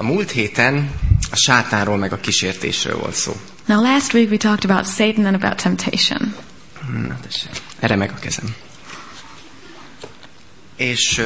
A múlt héten a sátánról meg a kísértésről volt szó. Now last week we talked about Satan and about temptation. Na tessék, erre meg a kezem. És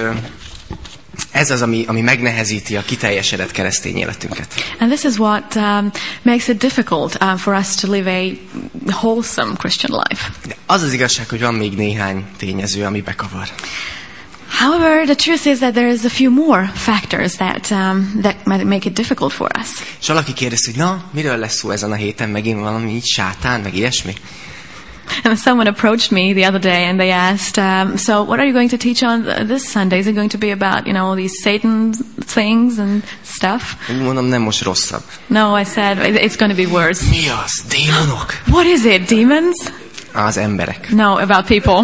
ez az, ami megnehezíti a kiteljesedett keresztény életünket. And this is what makes it difficult for us to live a wholesome Christian life. De az az igazság, hogy van még néhány tényező, ami bekavar. However, the truth is that there is a few more factors that might make it difficult for us. És valaki kérdezi, hogy na, miről lesz szó ezen a héten, megint valami így sátán, meg ilyesmi? And someone approached me the other day and they asked, so what are you going to teach on this Sunday? Is it going to be about, these Satan things and stuff? Mondom, nem, most rosszabb. No, I said, it's going to be worse. Mi az? Démonok? What is it? Demons? Az emberek. No, about people.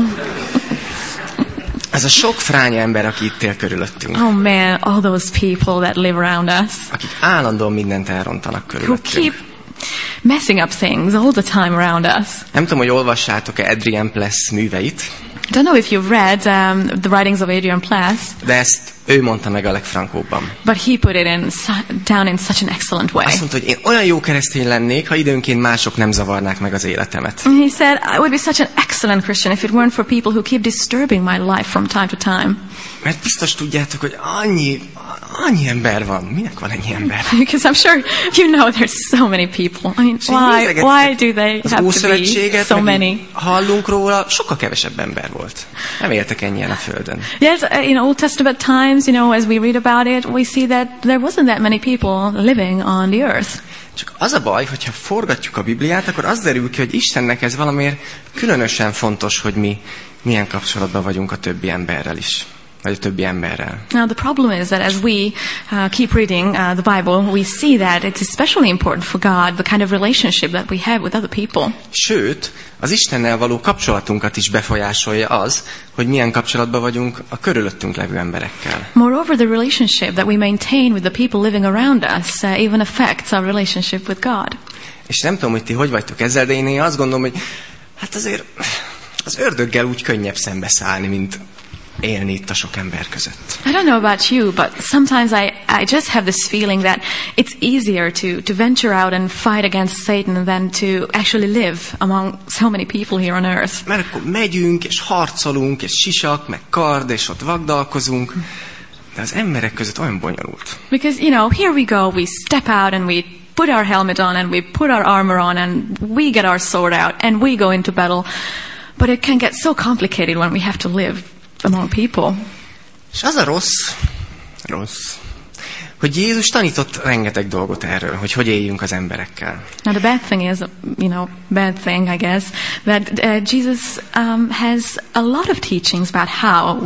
Ez a sok fránya ember, aki itt él körülöttünk. Oh man, all those people that live around us. Akik állandóan mindent elrontanak körülöttünk. Who keep messing up things all the time around us. Nem tudom, hogy olvassátok-e Adrian Pless műveit. I don't know if you've read the writings of Adrian Pless. De ezt ő mondta meg a legfrankóbban. But he put it down in such an excellent way. Azt mondta, hogy én olyan jó keresztény lennék, ha időnként mások nem zavarnák meg az életemet. He said, I would be such an excellent Christian if it weren't for people who keep disturbing my life from time to time. Mert biztos tudjátok, hogy annyi ember van. Minek van ennyi ember? Because I'm sure you know there's so many people. I mean, why do they have to be so many? Hallunk róla, sokkal kevesebb ember volt. Nem éltek ennyien a földön. Yes, in Old Testament times, as we read about it, we see that there wasn't that many people living on the earth. Csak az a baj, hogyha forgatjuk a Bibliát, akkor az derül ki, hogy Istennek ez valamiért különösen fontos, hogy mi milyen kapcsolatban vagyunk a többi emberrel is. Vagy a többi emberrel. Now the problem is that as we keep reading the Bible, we see that it's especially important for God, the kind of relationship that we have with other people. Sőt, az Istennel való kapcsolatunkat is befolyásolja az, hogy milyen kapcsolatban vagyunk a körülöttünk levő emberekkel. Moreover, the relationship that we maintain with the people living around us even affects our relationship with God. És nem tudom, hogy ti hogy vagytok ezzel, de én azt gondolom, hogy hát azért az ördöggel úgy könnyebb szembeszállni, mint élni itt a sok ember között. I don't know about you, but sometimes I just have this feeling that it's easier to venture out and fight against Satan than to actually live among so many people here on earth. Mert akkor megyünk, és harcolunk, és sisak, meg kard, és ott vagdalkozunk, de az emberek között olyan bonyolult. Because, here we go, we step out and we put our helmet on and we put our armor on and we get our sword out and we go into battle. But it can get so complicated when we have to live among people. És az a rossz, hogy Jézus tanított rengeteg dolgot erről, hogy éljünk az emberekkel. Now the bad thing is, bad thing I guess, that Jesus has a lot of teachings about how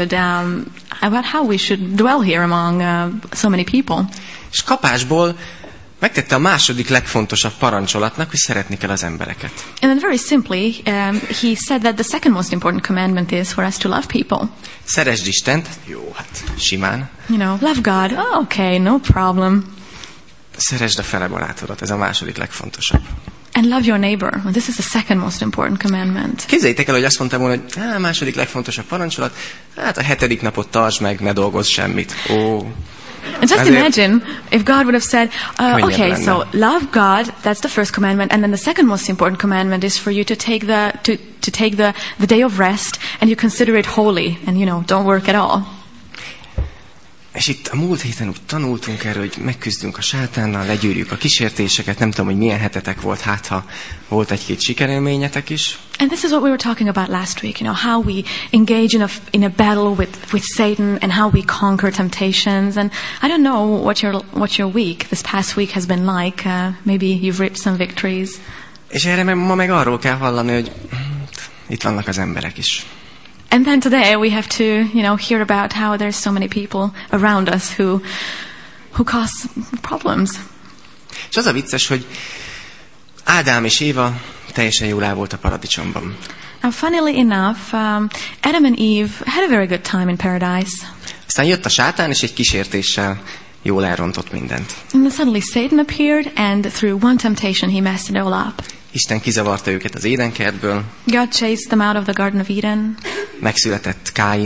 we should dwell here among so many people. És kapásból megtette a második legfontosabb parancsolatnak, hogy szeretni kell az embereket. And then very simply, he said that the second most important commandment is for us to love people. Szeresd Istent, jó, hát simán. Love God, okay, no problem. Szeresd a fele barátodat, ez a második legfontosabb. And love your neighbor. This is the second most important commandment. Képzeljétek el, hogy azt mondtam volna, hogy a második legfontosabb parancsolat, hát a 7. napot tartsd meg, ne dolgozz semmit. And just imagine if God would have said, okay, so love God, that's the first commandment, and then the second most important commandment is for you to take the day of rest, and you consider it holy, and don't work at all. És itt a múlt héten úgy tanultunk erről, hogy megküzdünk a sátánnal, legyűrjük a kísértéseket, nem tudom, hogy milyen hetetek volt, hát ha volt egy-két sikerélményetek is. And this is what we were talking about last week, how we engage in a battle with Satan and how we conquer temptations. And I don't know what your week, this past week has been like. Maybe you've reaped some victories. És erre ma meg arról kell hallani, hogy itt vannak az emberek is. And then today we have to, hear about how there's so many people around us who cause problems. És az a vicces, hogy Ádám és Éva teljesen jól el volt a paradicsomban. And funnily enough, Adam and Eve had a very good time in paradise. Aztán jött a sátán, és egy kísértéssel jól elrontott mindent. And then suddenly Satan appeared, and through one temptation he messed it all up. Isten kizavarta őket az édenkertből. God chased them out of the Garden of Eden. Megszületett Káin.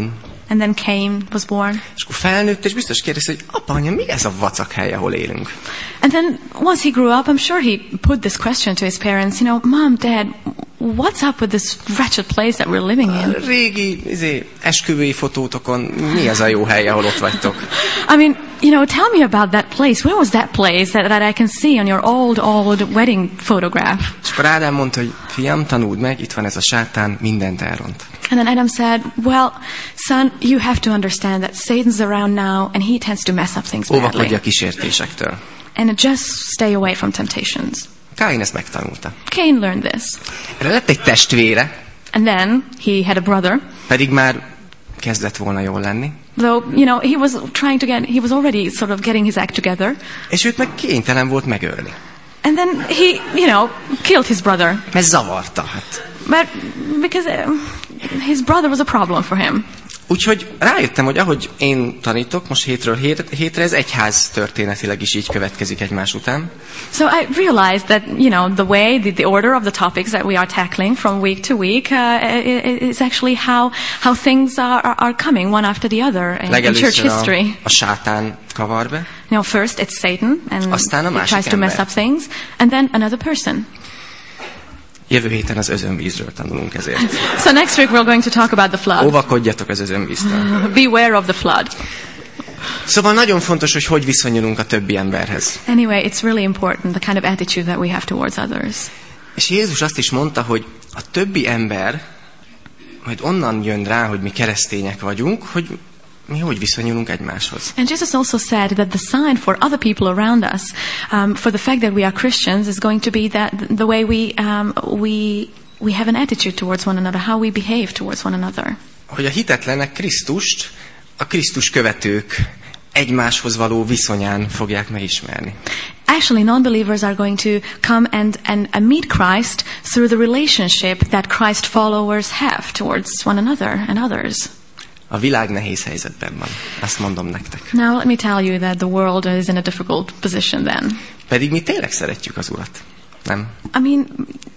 And then Cain was born. És akkor felnőtt, és biztos kérdezte, hogy apa, anya, mi ez a vacak hely, ahol élünk? And then once he grew up, I'm sure he put this question to his parents, you know, Mom, Dad, what's up with this wretched place that we're living in? A régi esküvői fotótokon mi az a jó hely, ahol ott vagytok? I mean, you know, tell me about that place. Where was that place that I can see on your old wedding photograph? És akkor Ádám mondta, hogy fiam, tanuld meg, itt van ez a sátán, mindent elront. And then Adam said, well, son, you have to understand that Satan's around now and he tends to mess up things Óvakodj badly. a kísértésektől. And just stay away from temptations. Káin ezt megtanulta. Cain learned this. Erre lett egy testvére, And then he had a brother. pedig már kezdett volna jól lenni. Though, you know, he was already sort of getting his act together. És őt meg kénytelen volt megölni. And then he, you know, killed his brother. Mert zavarta. Hát. But because his brother was a problem for him. Úgyhogy rájöttem, hogy ahogy én tanítok, most hétről hétre, ez egyház történetileg is így következik egymás után. So I realized that, you know, the way, the order of the topics that we are tackling from week to week is actually how things are coming one after the other in church history. A sátán kavar be. You know, first it's Satan, and he tries to mess up things, and then another person. Jövő héten az özönvízről tanulunk ezért. So next week we're going to talk about the flood. Óvakodjatok az özönvíztől. Beware of the flood. Szóval nagyon fontos, hogy viszonyulunk a többi emberhez. Anyway, it's really important, the kind of attitude that we have towards others. És Jézus azt is mondta, hogy a többi ember majd onnan jön rá, hogy mi keresztények vagyunk, hogy mi hogy viszonyulunk egymáshoz. And Jesus also said that the sign for other people around us, for the fact that we are Christians, is going to be that the way we have an attitude towards one another, how we behave towards one another. Hogy a hitetlenek Krisztust, a Krisztus követők egymáshoz való viszonyán fogják megismerni. Actually, non-believers are going to come and meet Christ through the relationship that Christ followers have towards one another and others. A világ nehéz helyzetben van. Azt mondom nektek. Now let me tell you that the world is in a difficult position then. Pedig mi tényleg szeretjük az Urat. Nem? I mean,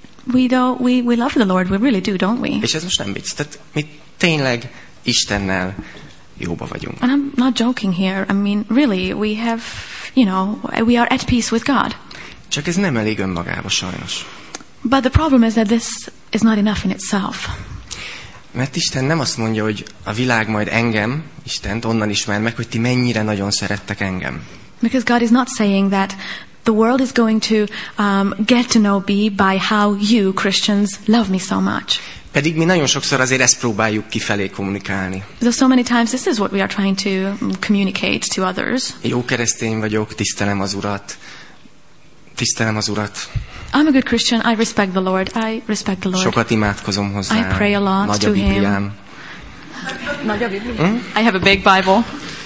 we love the Lord, we really do, don't we? És ez most nem vicc. Tehát mi tényleg Istennel jóba vagyunk. And I'm not joking here. I mean, really, we have, you know, we are at peace with God. Csak ez nem elég önmagába sajnos. But the problem is that this is not enough in itself. Mert Isten nem azt mondja, hogy a világ majd engem, Istent onnan ismer meg, hogy ti mennyire nagyon szerettek engem. Because God is not saying that the world is going to get to know me by how you, Christians, love me so much. Pedig mi nagyon sokszor azért ezt próbáljuk kifelé kommunikálni. So many times this is what we are trying to communicate to others. Jó keresztény vagyok, tisztelem az Urat. Tisztelem az Urat. I'm a good Christian. I respect the Lord. I respect the Lord. Sokat imádkozom hozzá. I pray a lot Nagy to a Bibliám. Nagy a Bibliám. I have a big Bible.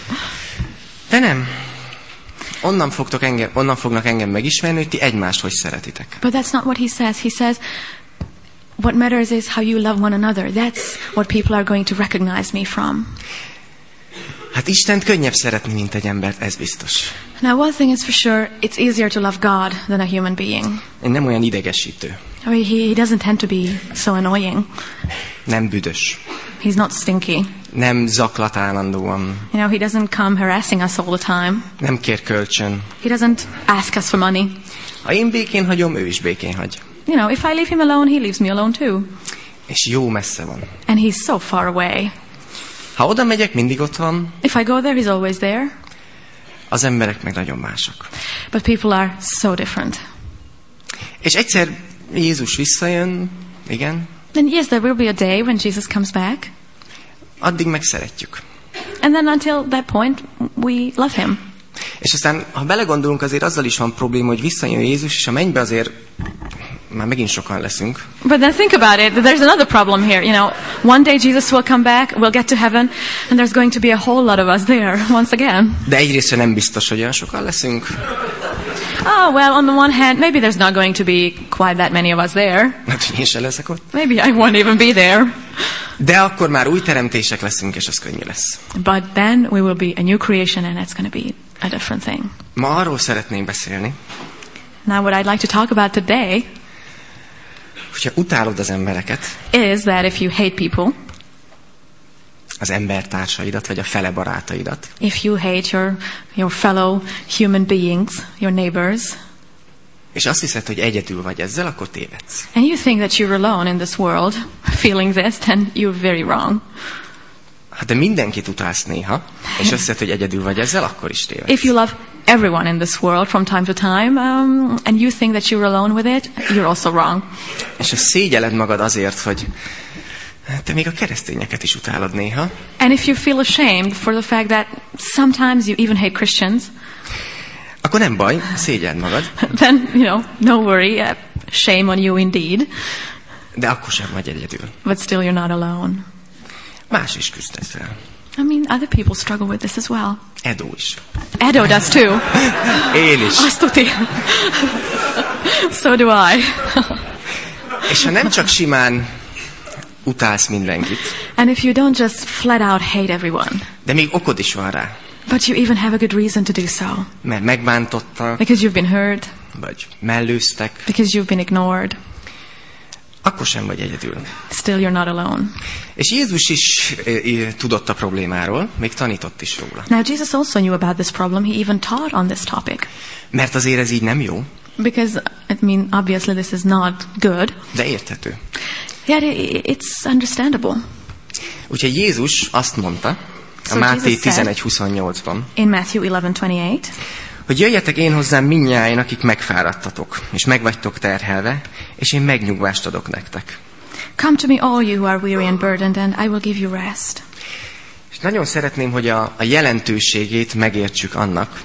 De nem. Onnan fognak engem megismerni, hogy ti egymást hogy szeretitek. But that's not what he says. He says, what matters is how you love one another. That's what people are going to recognize me from. Hát Istent könnyebb szeretni, mint egy embert, ez biztos. Now, one thing is for sure, it's easier to love God than a human being. Nem olyan idegesítő. I mean, he doesn't tend to be so annoying. Nem büdös. He's not stinky. Nem zaklat állandóan. You know, he doesn't come harassing us all the time. Nem kér kölcsön. He doesn't ask us for money. Ha én békén hagyom, ő is békén hagy. You know, if I leave him alone, he leaves me alone too. És jó messze van. And he's so far away. Ha oda megyek, mindig ott van. If I go there, he's always there. Az emberek meg nagyon mások. But people are so different. És egyszer Jézus visszajön, igen. And yes, there will be a day when Jesus comes back. Addig meg szeretjük. And then until that point, we love him. És aztán, ha belegondolunk, azért azzal is van probléma, hogy visszajön Jézus, és a mennybe azért már megint sokan leszünk. But then think about it. There's another problem here. You know, one day Jesus will come back, we'll get to heaven, and there's going to be a whole lot of us there once again. De egyrészt nem biztos, hogy olyan sokan leszünk. Oh, well, on the one hand, maybe there's not going to be quite that many of us there. Hát, hogy én sem leszek ott. Maybe I won't even be there. De akkor már új teremtések leszünk, és az könnyű lesz. But then we will be a new creation, and it's going to be a different thing. Ma arról szeretnénk beszélni, Now, what I'd like to talk about today hogyha utálod az embereket, is that if you hate people, az embertársaidat, vagy a fele barátaidat. If you hate your fellow human beings, your neighbors, és azt hiszed, hogy egyedül vagy ezzel, akkor tévedsz. And you think that you're alone in this world feeling this, then you're very wrong. Ha te mindenkit utálsz néha, és azt hiszed, hogy egyedül vagy ezzel, akkor is tévedsz. If you love everyone in this world from time to time, and you think that you're alone with it, you're also wrong. És ha szégyelled magad azért, hogy te még a keresztényeket is utálod néha. And if you feel ashamed for the fact that sometimes you even hate Christians, akkor nem baj, szégyeld magad. Then, no worry, shame on you indeed. De akkor sem vagy egyedül. But still you're not alone. Más is küzd ezzel. I mean, other people struggle with this as well. Edo is. Edo does too. Én is. Azt tuti. So do I. És ha nem csak simán utálsz mindenkit, and if you don't just flat out hate everyone, de még okod is van rá. But you even have a good reason to do so. Mert megbántottak. Because you've been hurt. Vagy mellőztek. Because you've been ignored. Akkor sem vagy egyedül. Still you're not alone. És Jézus is tudott a problémáról, még tanított is róla. Now Jesus also knew about this problem. He even taught on this topic. Mert azért ez így nem jó. Because, obviously this is not good. De érthető. Yet it's understandable. Úgyhogy Jézus azt mondta, a Máté 11:28-ban, in Matthew 11:28, hogy jöjjetek én hozzám mindnyájan, akik megfáradtatok, és megvagytok terhelve, és én megnyugvást adok nektek. Come to me all you who are weary and burdened, and I will give you rest. És nagyon szeretném, hogy a jelentőségét megértsük annak,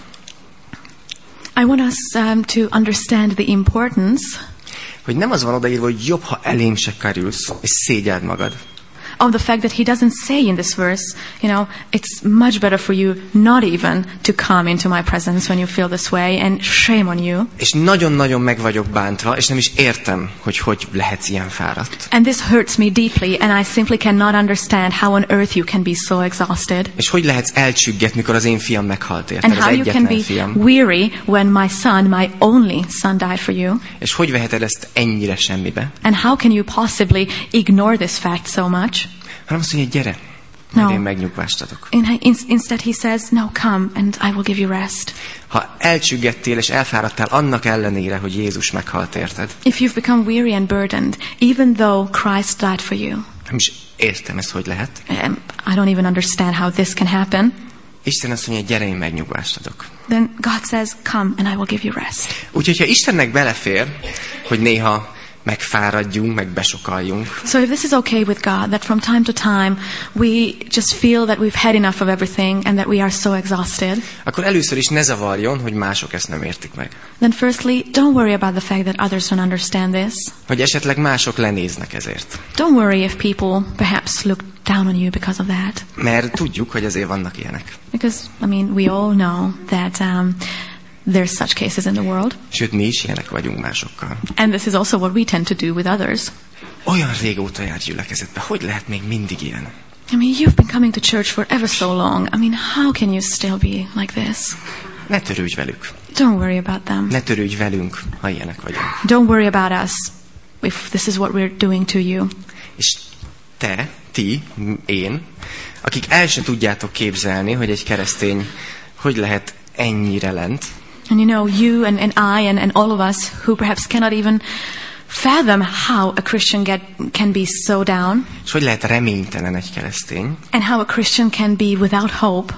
I want us to understand the importance, hogy nem az van odaírva, hogy jobb, ha elém se kerülsz, és szégyeld magad. Of the fact that he doesn't say in this verse, it's much better for you not even to come into my presence when you feel this way, and shame on you. És nagyon-nagyon meg vagyok bántva, és nem is értem, hogy lehetsz ilyen fáradt. And this hurts me deeply, and I simply cannot understand how on earth you can be so exhausted. És hogy lehetsz elcsügget, mikor az én fiam meghalt érted, and az how you can be fiam. weary when my son, my only son, died for you. És hogy veheted ezt ennyire semmibe? And how can you possibly ignore this fact so much? Hanem azt mondja, gyere, majd én megnyugvást adok. Instead he says, no, come and I will give you rest. Ha elcsüggettél és elfáradtál annak ellenére, hogy Jézus meghalt érted. If you've become weary and burdened, even though Christ died for you. Nem is értem ezt, hogy lehet. I don't even understand how this can happen. Isten azt mondja, gyere, én megnyugvást adok. Then God says, come and I will give you rest. Úgyhogy, ha Istennek belefér, hogy néha megfáradjunk, meg besokaljunk. So if this is okay with God, that from time to time we just feel that we've had enough of everything and that we are so exhausted. Akkor először is ne zavarjon, hogy mások ezt nem értik meg. Then firstly, don't worry about the fact that others don't understand this. Hogy esetleg mások lenéznek ezért. Don't worry if people perhaps look down on you because of that. Mert tudjuk, hogy azért vannak ilyenek. Because, we all know that there's such cases in the world. Sőt, mi is ilyenek vagyunk másokkal. And this is also what we tend to do with others. Olyan régóta jár gyülekezetbe, hogy lehet még mindig ilyen? You've been coming to church for ever so long. How can you still be like this? Ne törődj velük. Don't worry about them. Ne törődj velünk, ha ilyenek vagyunk. Don't worry about us if this is what we're doing to you. És ti, én, akik el se tudjátok képzelni, hogy egy keresztény hogy lehet ennyire lent. And you and I and all of us who perhaps cannot even fathom how a Christian can be so down. És hogy lehet reménytelen egy keresztény. And how a Christian can be without hope.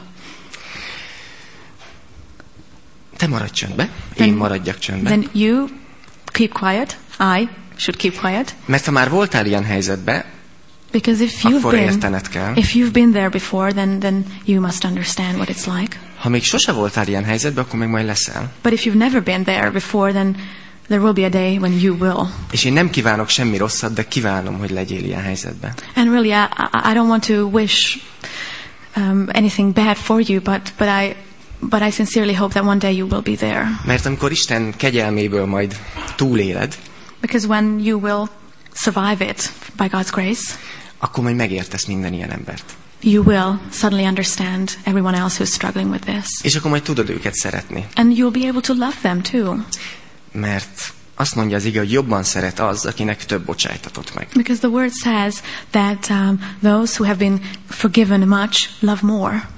Te maradj csöndbe, én maradjak csöndbe. Then you keep quiet, I should keep quiet. Mert ha már voltál ilyen helyzetben, because if you've been there before, then you must understand what it's like. Ha még sose voltál ilyen helyzetben, akkor meg majd leszel. But if you've never been there before, then there will be a day when you will. És én nem kívánok semmi rosszat, de kívánom, hogy legyél ilyen helyzetben. And really, I don't want to wish anything bad for you, but I sincerely hope that one day you will be there. Mert amikor Isten kegyelméből majd túléled, because when you will survive it by God's grace, akkor majd megértesz minden ilyen embert. You will suddenly understand everyone else who's struggling with this. És akkor majd tudod őket szeretni. And you'll be able to love them too. Mert azt mondja az ige, hogy jobban szeret az, akinek több bocsájtatott meg. Because the word says that those who have been forgiven much love more.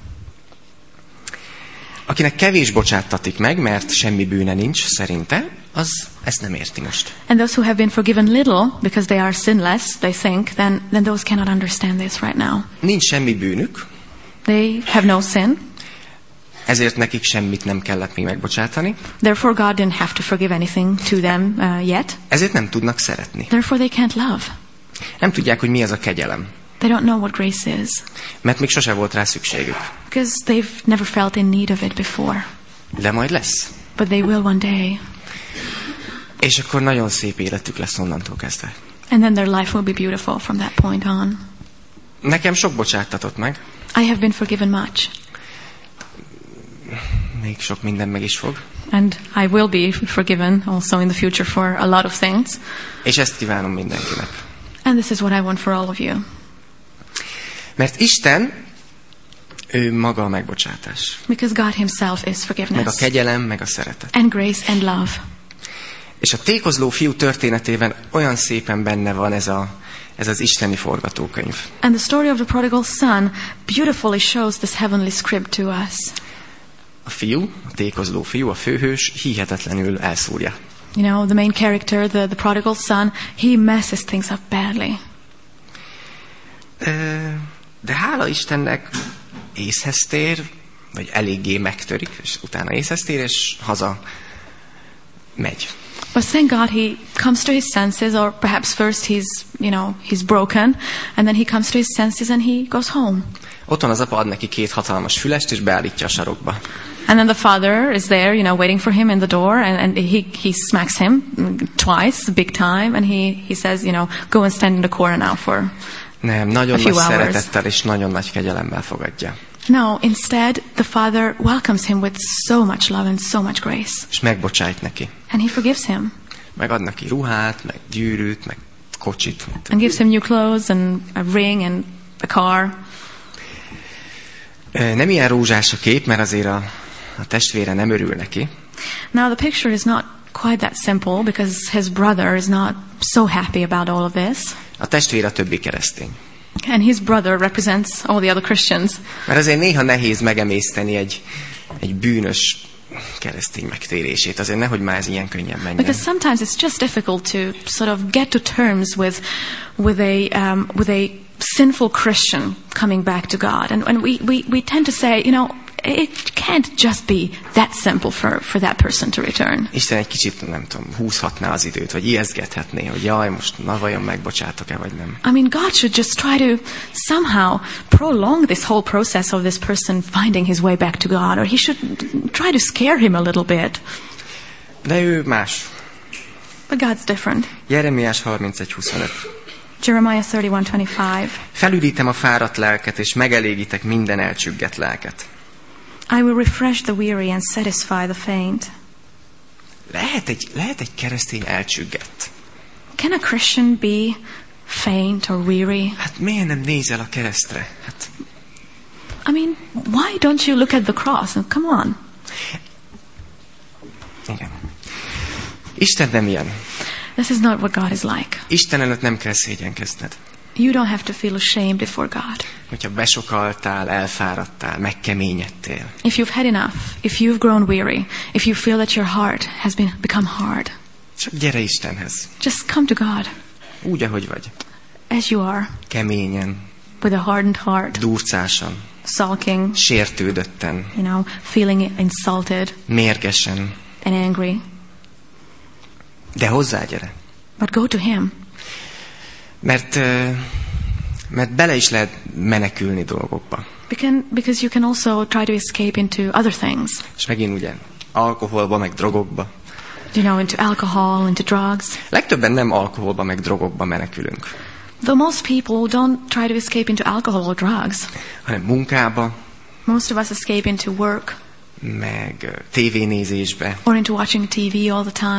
Akinek kevés bocsáttatik meg, mert semmi bűne nincs szerinte, az ezt nem érti most. And those who have been forgiven little, because they are sinless, they think, then those cannot understand this right now. Nincs semmi bűnük. They have no sin. Ezért nekik semmit nem kellett még megbocsátani. Therefore God didn't have to forgive anything to them yet. Ezért nem tudnak szeretni. Therefore they can't love. Nem tudják, hogy mi az a kegyelem. They don't know what grace is. Mert még sose volt rá szükségük. Because they've never felt in need of it before. De majd lesz. But they will one day. És akkor nagyon szép életük lesz onnantól kezdve. And then their life will be beautiful from that point on. Nekem sok bocsáttatott meg. I have been forgiven much. Még sok minden meg is fog. And I will be forgiven also in the future for a lot of things. És ezt kívánom mindenkinek. And this is what I want for all of you. Mert Isten, ő maga a megbocsátás. Because God himself is Meg a forgiveness. kegyelem, meg a szeretet. And grace and love. És a tékozló fiú történetében olyan szépen benne van ez az isteni forgatókönyv. And the story of the prodigal son beautifully shows this heavenly script to us. A fiú, a tékozló fiú, a főhős hihetetlenül elszúrja. You know, the main character, the prodigal son, he messes things up badly. De hála Istennek észhez tér, vagy eléggé megtörik, és utána észhez tér, és haza megy. But thank God he comes to his senses, or perhaps first he's broken, and then he comes to his senses and he goes home. Otthon az apa ad neki 2 hatalmas fülest, és beállítja a sarokba. And then the father is there, waiting for him in the door, and he smacks him twice, big time, and he says, go and stand in the corner now for Nem, nagyon nagy szeretettel és nagyon nagy kegyelemmel fogadja. No, instead, the father welcomes him with so much love and so much grace. És megbocsájt neki. And he forgives him. Meg ad neki ruhát, meg gyűrűt, meg kocsit. And gives him new clothes and a ring and a car. Nem ilyen rózsás a kép, mert azért a testvére nem örül neki. Now the picture is not quite that simple because his brother is not so happy about all of this. A testvér a többi keresztény. And his brother represents all the other Christians. Mert azért néha nehéz megemészteni egy bűnös keresztény megtérését. Azért nehogy már ez ilyen könnyen menjen. Because sometimes it's just difficult to sort of get to terms with a sinful Christian coming back to God. And we tend to say, it can't just be that simple for that person to return. Isten egy kicsit, nem tudom, húzhatná az időt, vagy ijesztgethetné, hogy jaj, most vajon megbocsátok-e, vagy nem. I mean, God should just try to somehow prolong this whole process of this person finding his way back to God, or he should try to scare him a little bit. De ő más. But God's different. Jeremiás 31:25. Jeremiah 31:25. Felüdítem a fáradt lelket, és megelégítek minden elcsüggett lelket. I will refresh the weary and satisfy the faint. Lehet egy keresztény elcsüggett? Can a Christian be faint or weary? Hát miért nem nézel a keresztre? I mean, why don't you look at the cross? Come on. Igen. Isten nem ilyen. This is not what God is like. Isten előtt nem kell szégyenkezned. You don't have to feel ashamed before God. Hogyha besokaltál, elfáradtál, megkeményedtél. If you've had enough, if you've grown weary, if you feel that your heart has become hard. Csak gyere Istenhez. Just come to God. Úgy, ahogy vagy. As you are. Keményen. With a hardened heart. Durcásan. Sulking. Sértődötten. Feeling insulted. Mérgesen. And angry. De hozzá gyere. But go to him. Mert bele is lehet menekülni dolgokba. Because you can also try to escape into other things. És megint ugye alkoholba, meg drogokba. Into alcohol, into drugs. Legtöbben nem alkoholba, meg drogokba menekülünk. Though most people don't try to escape into alcohol or drugs. Hanem munkába. Most of us escape into work. Meg tévénézésbe. Or into watching TV all the time.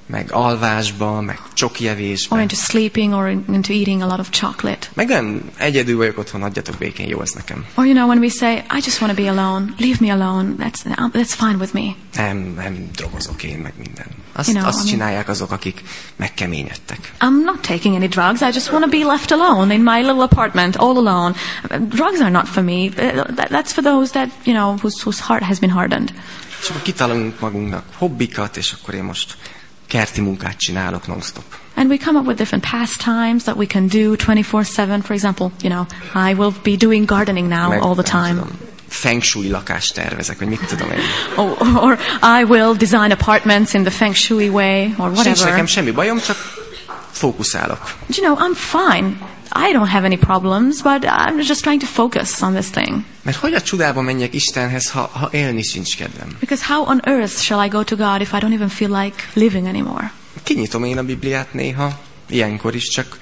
meg alvásba, meg csokievésbe. Or into sleeping, or into eating a lot of chocolate. Meg nem, egyedül vagyok otthon, hagyjatok békén, jó ez nekem. Or when we say, I just want to be alone, leave me alone, that's fine with me. Nem drogozok én, meg minden. Azt csinálják azok, akik megkeményedtek. I'm not taking any drugs, I just want to be left alone in my little apartment, all alone. Drugs are not for me, that's for those that, whose heart has been hardened. És akkor kitalálunk magunknak hobbikat, és akkor én most kerti munkát csinálok non-stop. And we come up with different pastimes that we can do 24/7. For example, I will be doing gardening now all the time. Feng shui lakást tervezek, vagy mit tudom én. Or I will design apartments in the feng shui way, or whatever. Sincs nekem semmi bajom, csak fókuszálok. I'm fine. I don't have any problems, but I'm just trying to focus on this thing. Mert hogy a csodába menjek Istenhez, ha élni sincs kedvem? Because how on earth shall I go to God if I don't even feel like living anymore? Kinyitom én a Bibliát néha, ilyenkor is, csak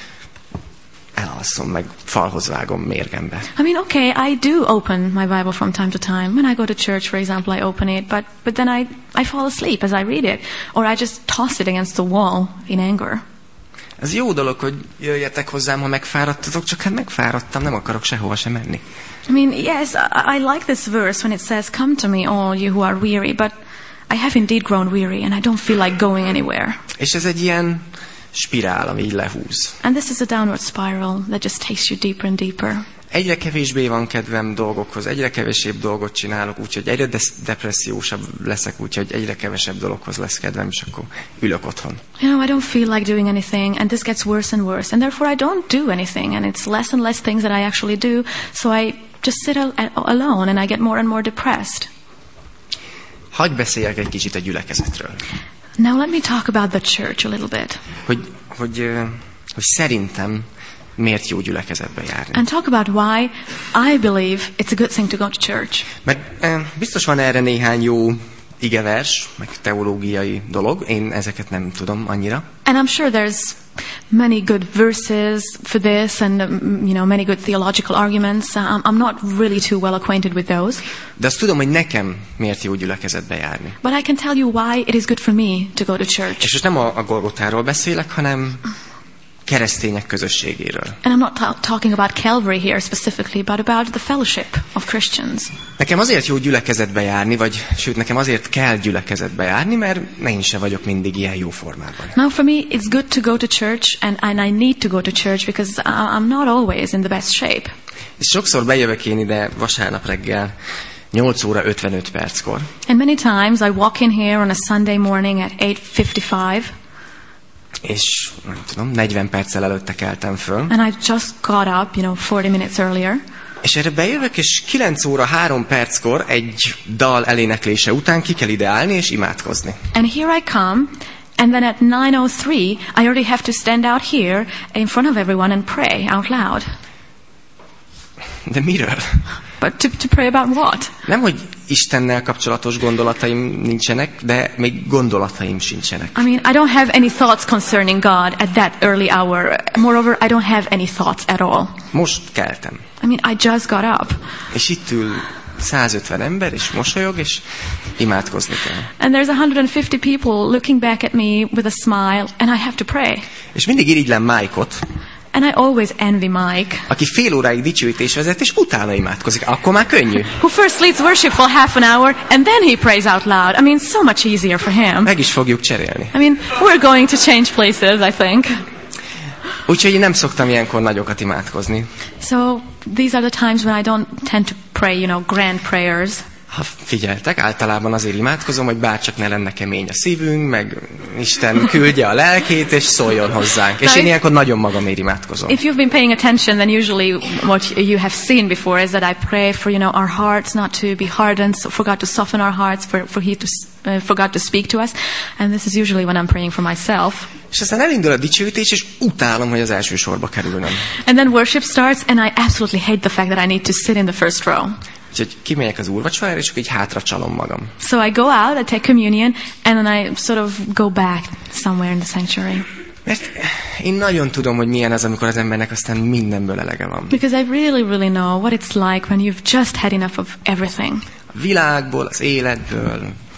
elalszom, meg falhoz vágom mérgembe. Okay, I do open my Bible from time to time. When I go to church, for example, I open it, but then I fall asleep as I read it, or I just toss it against the wall in anger. Ez jó dolog, hogy jöjjetek hozzám, ha megfáradtatok, csak megfáradtam, nem akarok sehova sem menni. Yes, I like this verse when it says, "Come to me, all you who are weary," but I have indeed grown weary, and I don't feel like going anywhere. És ez egy ilyen spirál, ami így lehúz. And this is a downward spiral that just takes you deeper and deeper. Egyre kevésbé van kedvem dolgokhoz, egyre kevesebb dolgot csinálok, úgyhogy egyre depressziósabb leszek, úgyhogy egyre kevesebb dologhoz lesz kedvem, és akkor ülök otthon. I don't feel like doing anything, and this gets worse and worse, and therefore I don't do anything, and it's less and less things that I actually do, so I just sit alone, and I get more and more depressed. Hadd beszéljek egy kicsit a gyülekezetről. Now let me talk about the church a little bit. Hogy szerintem miért jó gyülekezetbe járni. And talk about why I believe it's a good thing to go to church. Mert biztos van erre néhány jó igevers, meg teológiai dolog. Én ezeket nem tudom annyira. And I'm sure there's many good verses for this, and many good theological arguments. I'm not really too well acquainted with those. De azt tudom, hogy nekem miért jó gyülekezetbe járni. But I can tell you why it is good for me to go to church. És most nem a Golgotáról beszélek, hanem keresztények közösségéről. And I'm not talking about Calvary here specifically, but about the fellowship of Christians. Nekem azért jó gyülekezetbe járni, vagy sőt, nekem azért kell gyülekezetbe járni, mert én sem vagyok mindig ilyen jó formában. Now for me, it's good to go to church, and I need to go to church because I'm not always in the best shape. És sokszor bejövök én ide vasárnap reggel 8 óra 55 perckor. And many times I walk in here on a Sunday morning at 8:55. És nem tudom, 40 perccel előtte keltem föl. And I just got up, 40 minutes earlier. És erre bejövök, és 9 óra 3 perckor egy dal eléneklése után ki kell ide állni és imádkozni. And here I come, and then at 9:03 I already have to stand out here in front of everyone and pray out loud. De miről? But to pray about what? Nem, hogy Istennel kapcsolatos gondolataim nincsenek, de még gondolataim sincsenek. I don't have any thoughts concerning God at that early hour. Moreover, I don't have any thoughts at all. Most keltem. I just got up. És itt ül 150 ember, és mosolyog, és imádkozni kell. And there's 150 people looking back at me with a smile, and I have to pray. És mindig irigylem Mike-ot. And I always envy Mike. Aki fél óráig dicsőítés vezet, és utána imádkozik. Akkor már könnyű. Who first leads worship for half an hour, and then he prays out loud. So much easier for him. Meg is fogjuk cserélni. We're going to change places, I think. Úgyhogy én nem szoktam ilyenkor nagyokat imádkozni. So these are the times when I don't tend to pray, grand prayers. Ha figyeltek, általában azért imádkozom, hogy bárcsak ne lenne kemény a szívünk, meg Isten küldje a lelkét, és szóljon hozzánk. És én ilyenkor nagyon magamért imádkozom. If you've been paying attention, then usually what you have seen before is that I pray for, our hearts not to be hardened, for God to soften our hearts, for God to speak to us. And this is usually when I'm praying for myself. És aztán elindul a dicsőítés, és utálom, hogy az első sorba kerülnöm. And then worship starts, and I absolutely hate the fact that I need to sit in the first row. Úgyhogy kimegyek az úrvacsorára, és akkor így hátra csalom magam. So I go out, I take communion, and then I sort of go back somewhere in the sanctuary. Mert én nagyon tudom, hogy milyen az, amikor az embernek aztán mindenből elege van. Because I really, really know what it's like when you've just had enough of everything. A világból, az életből,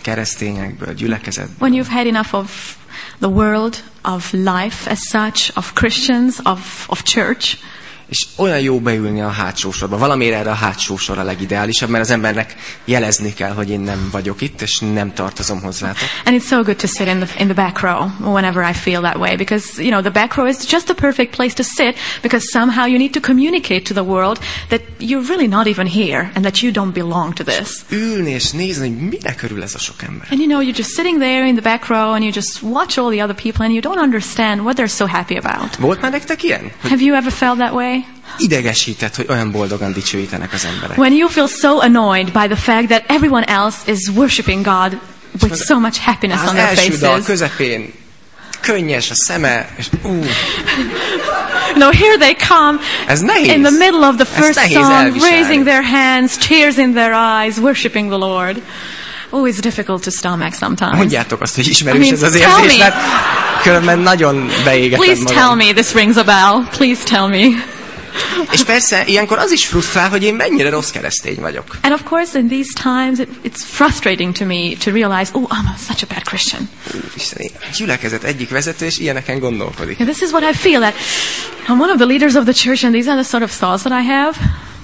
keresztényekből, gyülekezetből. When you've had enough of the world, of life as such, of Christians, of church. És olyan jó beülni a hátsó sorba. Valamiért erre a hátsó sor a legideálisabb, mert az embernek jelezni kell, hogy én nem vagyok itt, és nem tartozom hozzátok. And it's so good to sit in the back row whenever I feel that way, because, you know, the back row is just the perfect place to sit, because somehow you need to communicate to the world that you're really not even here, and that you don't belong to this. Ülni és nézni, hogy minek örül ez a sok ember. And you know, you're just sitting there in the back row, and you just watch all the other people, and you don't understand what they're so happy about. Volt már nektek ilyen? Have you ever felt that way? Idegesített, hogy olyan boldogan dicsőítenek az emberek. When you feel so annoyed by the fact that everyone else is worshiping God with so much happiness on their faces. Az első dal közepén könnyes a szeme, és No, here they come in the middle of the first song, raising their hands, tears in their eyes, worshiping the Lord. Oh, it's difficult to stomach sometimes. Mondjátok azt, hogy ismerős ez az érzés, mert különben nagyon beégetem magam. Please tell me this rings a bell. Please tell me. És persze, ilyenkor az is frusztrál, hogy én mennyire rossz keresztény vagyok. And of course, in these times, it's frustrating to me to realize, oh, I'm such a bad Christian. Isten, gyülekezet egyik vezető, és ilyeneken gondolkodik. And this is what I feel, that I'm one of the leaders of the church, and these are the sort of thoughts that I have.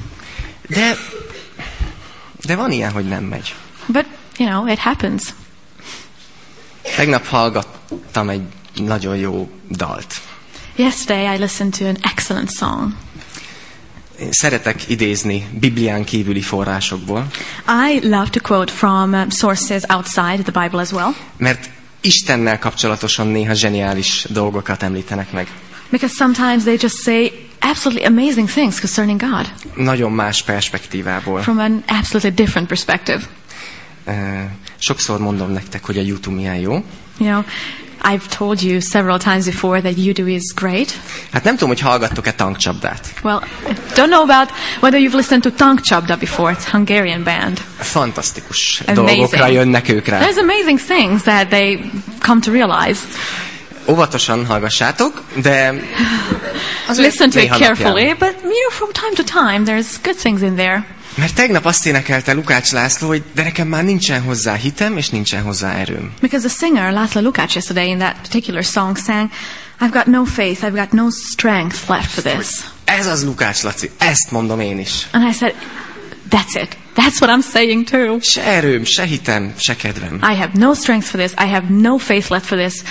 De van ilyen, hogy nem megy. But, you know, it happens. Tegnap hallgattam egy nagyon jó dalt. Yesterday I listened to an excellent song. Én szeretek idézni Biblián kívüli forrásokból. I love to quote from sources outside the Bible as well. Mert Istennel kapcsolatosan néha zseniális dolgokat említenek meg. Because sometimes they just say absolutely amazing things concerning God. Nagyon más perspektívából. From an absolutely different perspective. Sokszor mondom nektek, hogy a YouTube milyen jó. You know, I've told you several times before that UDO is great. Hát nem tudom, hogy hallgattok-e Tankcsapdát. Well, I don't know about whether you've listened to Tankcsapda before. It's a Hungarian band. Fantasztikus dolgokra jönnek ők rá. There's amazing things that they come to realize. Óvatosan hallgassátok, de listen to it carefully, but you know, from time to time there's good things in there. Mert tegnap azt énekelte Lukács László, hogy de nekem már nincsen hozzá hitem, és nincsen hozzá erőm. Because the singer, László Lukács, yesterday in that particular song sang, I've got no faith, I've got no strength left for this. Ez az Lukács Laci, ezt mondom én is. And I said, that's it. That's what I'm saying too. Se erőm, se hitem, se kedvem. I have no strength for this, I have no faith left for this.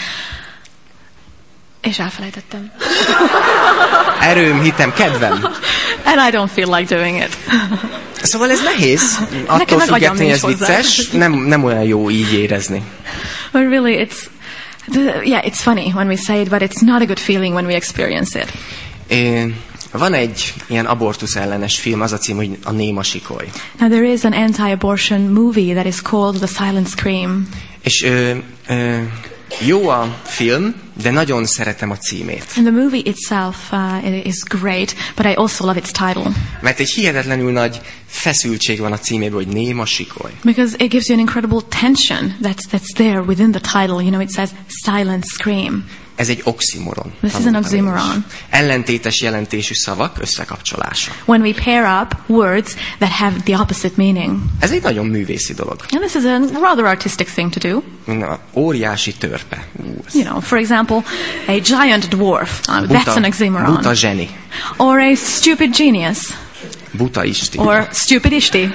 És elfelejtettem. Erőm, hitem, kedvem. And I don't feel like doing it. Szóval ez nehéz. Attól függetlenül, ez vicces, nem olyan jó így érezni. But really, it's funny when we say it, but it's not a good feeling when we experience it. Van egy ilyen abortusz ellenes film, az a cím, hogy A néma sikoly. Now there is an anti-abortion movie that is called The Silent Scream. És jó a film, de nagyon szeretem a címét. And the movie itself is great, but I also love its title. Mert egy hihetetlenül nagy feszültség van a címében, hogy néma sikoly. Because it gives you an incredible tension that's there within the title. You know, it says silent scream. Ez egy oxymoron. This is an oxymoron. Ellentétes jelentésű szavak összekapcsolása. When we pair up words that have the opposite meaning. Ez egy nagyon művészi dolog. And this is a rather artistic thing to do. Óriási törpe. You know, for example, a giant dwarf. That's an oxymoron. Buta zseni. Or a stupid genius. Buta isti. Or stupid isti.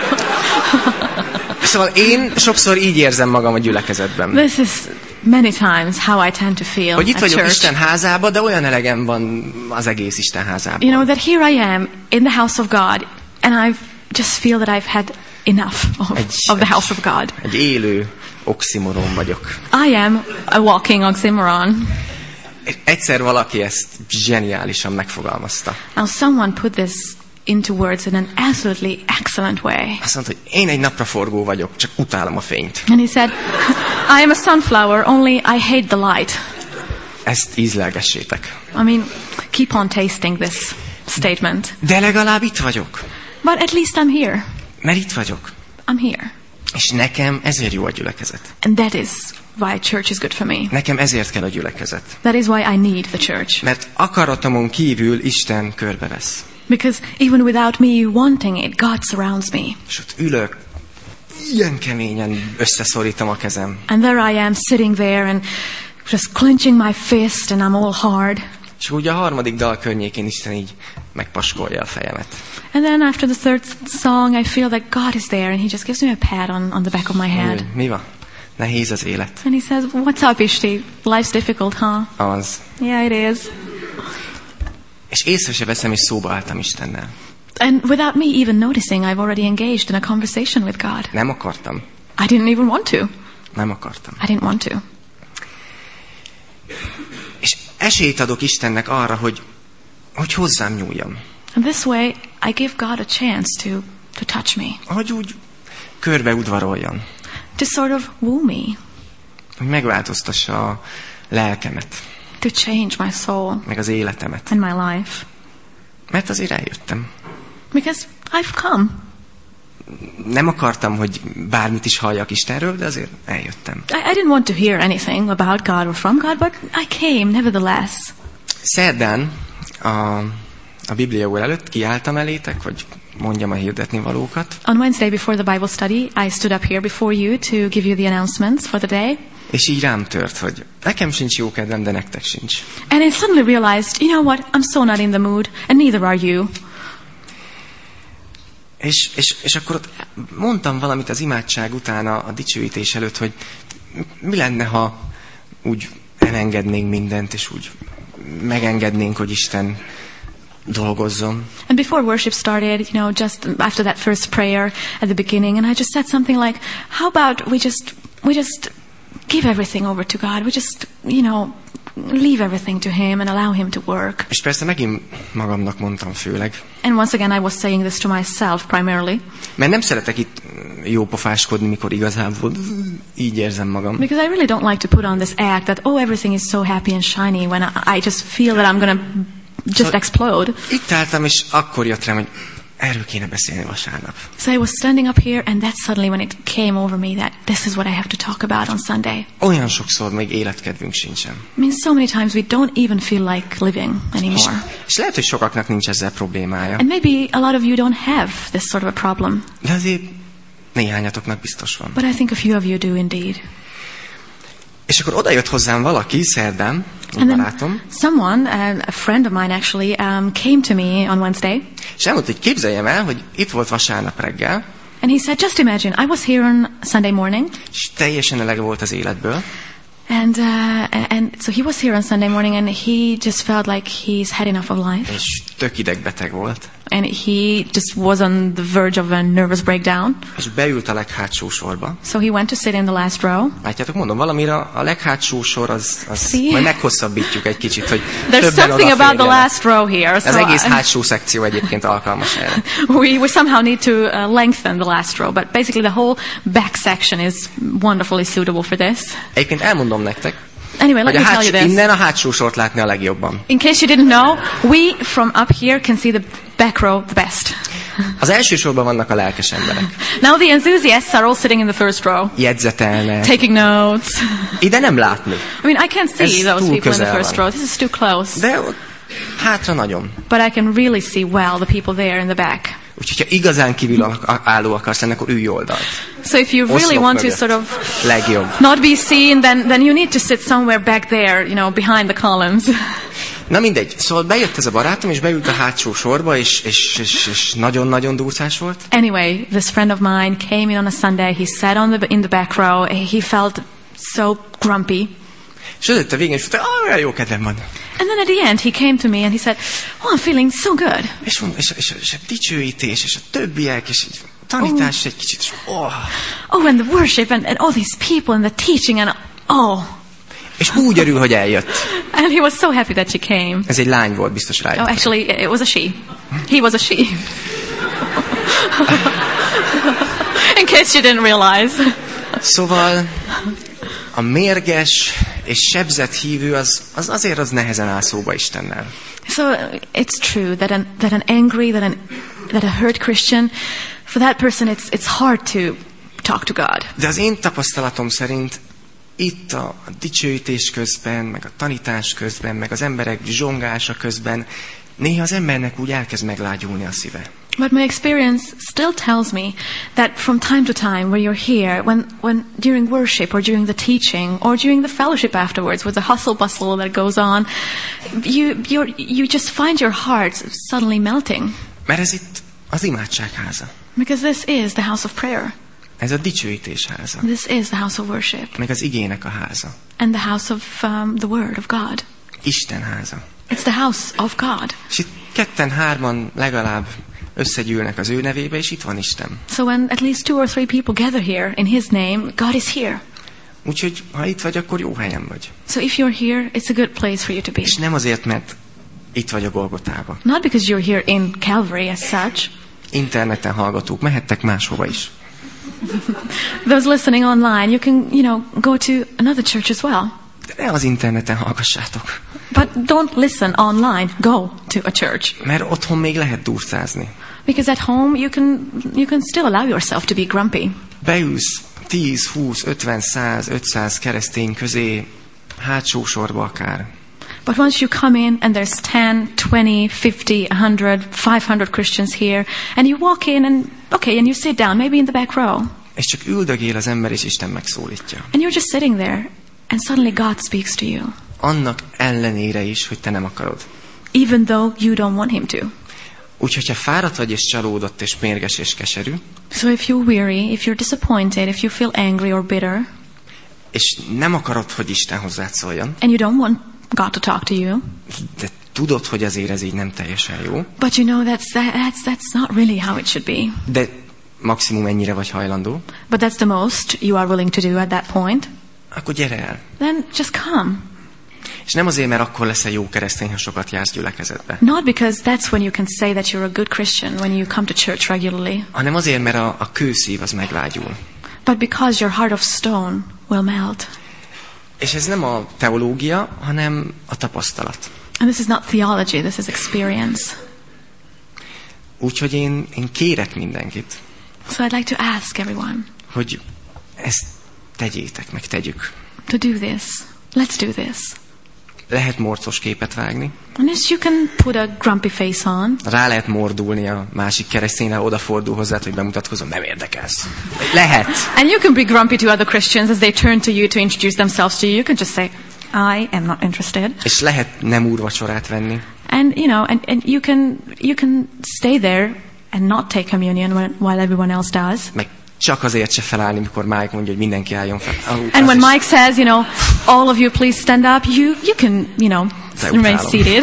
Szóval én sokszor így érzem magam a gyülekezetben. This is many times how I tend to feel hogy itt at vagyok church. Isten házában, de olyan elegem van az egész Isten házában. You know, that here I am in the house of God, and I just feel that I've had enough of the house of God. Egy élő oxymoron vagyok. I am a walking oxymoron. Egyszer valaki ezt zseniálisan megfogalmazta. Now someone put this into words in an absolutely excellent way. Azt mondta, hogy én egy napraforgó vagyok, csak utálom a fényt. And he said, I am a sunflower, only I hate the light. Ezt ízlelgessétek. I mean, keep on tasting this statement. De legalább itt vagyok. But at least I'm here. Mert itt vagyok. I'm here. És nekem ezért jó a gyülekezet. And that is why church is good for me. Nekem ezért kell a gyülekezet. That is why I need the church. Mert akaratomon kívül Isten körbevesz. Because even without me wanting it, God surrounds me. És ott ülök, ilyen keményen összeszorítom a kezem. And there I am sitting there and just clenching my fist and I'm all hard. És ugye a harmadik dal környékén Isten így megpaskolja a fejemet. And then after the third song, I feel that God is there, and He just gives me a pat on the back of my head. Mi van? Nehéz az élet. And He says, "What's up, Isti? Life's difficult, huh?" Az. Yeah, it is. És észre se veszem, és szóba álltam Istennel. And without me even noticing, I've already engaged in a conversation with God. Nem akartam. I didn't even want to. Nem akartam. I didn't want to. És esélyt adok Istennek arra, hogy hozzám nyúljam. And this way, I give God a chance to touch me. Hogy úgy körbe udvaroljon. To sort of woo me. Hogy megváltoztassa a lelkemet. To change my soul. Meg az életemet. And my life. Mert azért eljöttem. Because I've come. Nem akartam, hogy bármit is halljak Istenről, de azért eljöttem. I didn't want to hear anything about God or from God, but I came nevertheless. Szerdán a Biblia óra előtt kiálltam elétek, hogy mondjam a hirdetni valókat. On Wednesday before the Bible study, I stood up here before you to give you the announcements for the day. És így rám tört, hogy nekem sincs jó kedvem, de nektek sincs. And I suddenly realized, you know what, I'm so not in the mood, and neither are you. És akkor ott mondtam valamit az imádság után a dicsőítés előtt, hogy mi lenne, ha úgy elengednénk mindent, és úgy megengednénk, hogy Isten dolgozzon. And before worship started, you know, just after that first prayer at the beginning, and I just said something like, how about we just give everything over to God. We just, you know, leave everything to Him and allow Him to work. És persze megint magamnak mondtam főleg. And once again I was saying this to myself primarily. Mert nem szeretek itt jópofáskodni, mikor igazából így érzem magam. Because I really don't like to put on this act that, oh, everything is so happy and shiny when I just feel that I'm going to just explode. Itt álltam, és akkor jött rám, hogy erről kéne beszélni vasárnap. So I was standing up here, and that's suddenly when it came over me that this is what I have to talk about on Sunday. Olyan sokszor még életkedvünk sincsen. I mean, so many times we don't even feel like living anymore. És lehet, hogy sokaknak nincs ezzel problémája. And maybe a lot of you don't have this sort of a problem. De azért néhányatoknak biztos van. But I think a few of you do indeed. És akkor oda jött hozzám valaki szerdán, egy barátom. Someone, a friend of mine actually, came to me on Wednesday. És elmondta, hogy képzeljem el, hogy itt volt vasárnap reggel. And he said, just imagine, I was here on Sunday morning. És teljesen elege volt az életből. And so he was here on Sunday morning, and he just felt like he's had enough of life. És tök idegbeteg volt. And he just was on the verge of a nervous breakdown. És beült a leghátsó sorba. So he went to sit in the last row. Látjátok, mondom, valamire a leghátsó sor az majd meghosszabbítjuk egy kicsit, hogy there's something about the last row here. Az egész hátsó szekció egyébként alkalmas erre. We somehow need to lengthen the last row, but basically the whole back section is wonderfully suitable for this. Egyébként elmondom nektek, anyway, let me tell you this. Innen a hátsó sort látni a legjobban. In case you didn't know, we from up here can see the back row the best. Az első sorban vannak a lelkes emberek. Now the enthusiasts are all sitting in the first row. Jegyzetelnek. Taking notes. Ide nem látni. I mean, I can't see those people in the first row. This is too close. De hátra nagyon. But I can really see well the people there in the back. Úgyhogy ha igazán kívülálló akarsz lenni, akkor ülj oldalt. So if you really want to sort of legjobb. Not be seen, then you need to sit somewhere back there, you know, behind the columns. Na mindegy, szóval bejött ez a barátom, és beült a hátsó sorba, és nagyon-nagyon durcás volt. Anyway, this friend of mine came in on a Sunday, he sat in the back row, he felt so grumpy. És a végén is mondta, olyan jó kedvem van. And then at the end he came to me and he said, oh, I'm feeling so good. És a dicsőítés, és a többiek, és a tanítás egy kicsit, és Oh, and the worship, and all these people, and the teaching, and És úgy örül, hogy eljött. And he was so happy that she came. Ez egy lány volt, biztos rájött. Oh, actually, it was a she. He was a she. In case you didn't realize. Szóval a mérges és sebzett hívő az azért nehezen áll szóba Istennel. So it's true that an angry, that a hurt Christian, for that person it's hard to talk to God. De az én tapasztalatom szerint itt a dicsőítés közben, meg a tanítás közben, meg az emberek zsongása közben néha az embernek úgy elkezd meglágyulni a szíve. But my experience still tells me that from time to time when you're here, when during worship or during the teaching or during the fellowship afterwards with the hustle bustle that goes on, you just find your heart suddenly melting. Mert ez itt az imádság háza. Because this is the house of prayer. Ez a dicsőítés háza. This is the house of worship. Meg az igének a háza. And the house of the word of God. Isten háza. It's the house of God. És itt 2-3 legalább összegyűlnek az ő nevébe, és itt van Isten. So when at least 2 or 3 people gather here in His name, God is here. Úgyhogy, ha itt vagy, akkor jó helyen vagy. So if you're here, it's a good place for you to be. És nem azért, mert itt vagy a Golgotában. Not because you're here in Calvary as such. Interneten hallgatók, mehettek máshova is. Those listening online, you can, go to another church as well. De ne az interneten hallgassátok. But don't listen online. Go to a church. Mert otthon még lehet durcázni. Because at home you can still allow yourself to be grumpy. Beülsz 10, 20, 50, 100, 500 keresztény közé, hátsó sorba akár. But once you come in and there's 10, 20, 50, 100, 500 Christians here, and you walk in and you sit down, maybe in the back row. És csak üldögél az ember, és Isten megszólítja. And you're just sitting there, and suddenly God speaks to you. Annak ellenére is, hogy te nem akarod. Even though you don't want Him to. Úgyhogy ha fáradt vagy, és csalódott, és mérges, és keserű, so if you're weary, if you're disappointed, if you feel angry or bitter, és nem akarod, hogy Isten hozzád szóljon, and you don't want God to talk to you, de tudod, hogy azért ez így nem teljesen jó, but you know that's not really how it should be, de maximum ennyire vagy hajlandó, but that's the most you are willing to do at that point, akkor gyere el. then just come. És nem azért, mert akkor leszel jó keresztény, ha sokat jársz gyülekezetbe. Not because that's when you can say that you're a good Christian, when you come to church regularly. Hanem azért, mert a kőszív az meglágyul. But because your heart of stone will melt. És ez nem a teológia, hanem a tapasztalat. And this is not theology, this is experience. Úgyhogy én kérek mindenkit. So I'd like to ask everyone. Hogy ezt tegyétek, meg tegyük. To do this. Let's do this. Lehet morcos képet vágni. And yes, you can put a grumpy face on. Rá lehet mordulni a másik keresztényre, odafordul hozzád, hogy bemutatkozom, nem érdekelsz. Lehet. And you can be grumpy to other Christians as they turn to you to introduce themselves to you. You can just say, I am not interested. És lehet nem úrvacsorát venni. And and you can stay there and not take communion while everyone else does. Meg csak azért se felállni, mikor Mike mondja, hogy mindenki álljon fel. And when Mike says, all of you please stand up, you can, remain seated.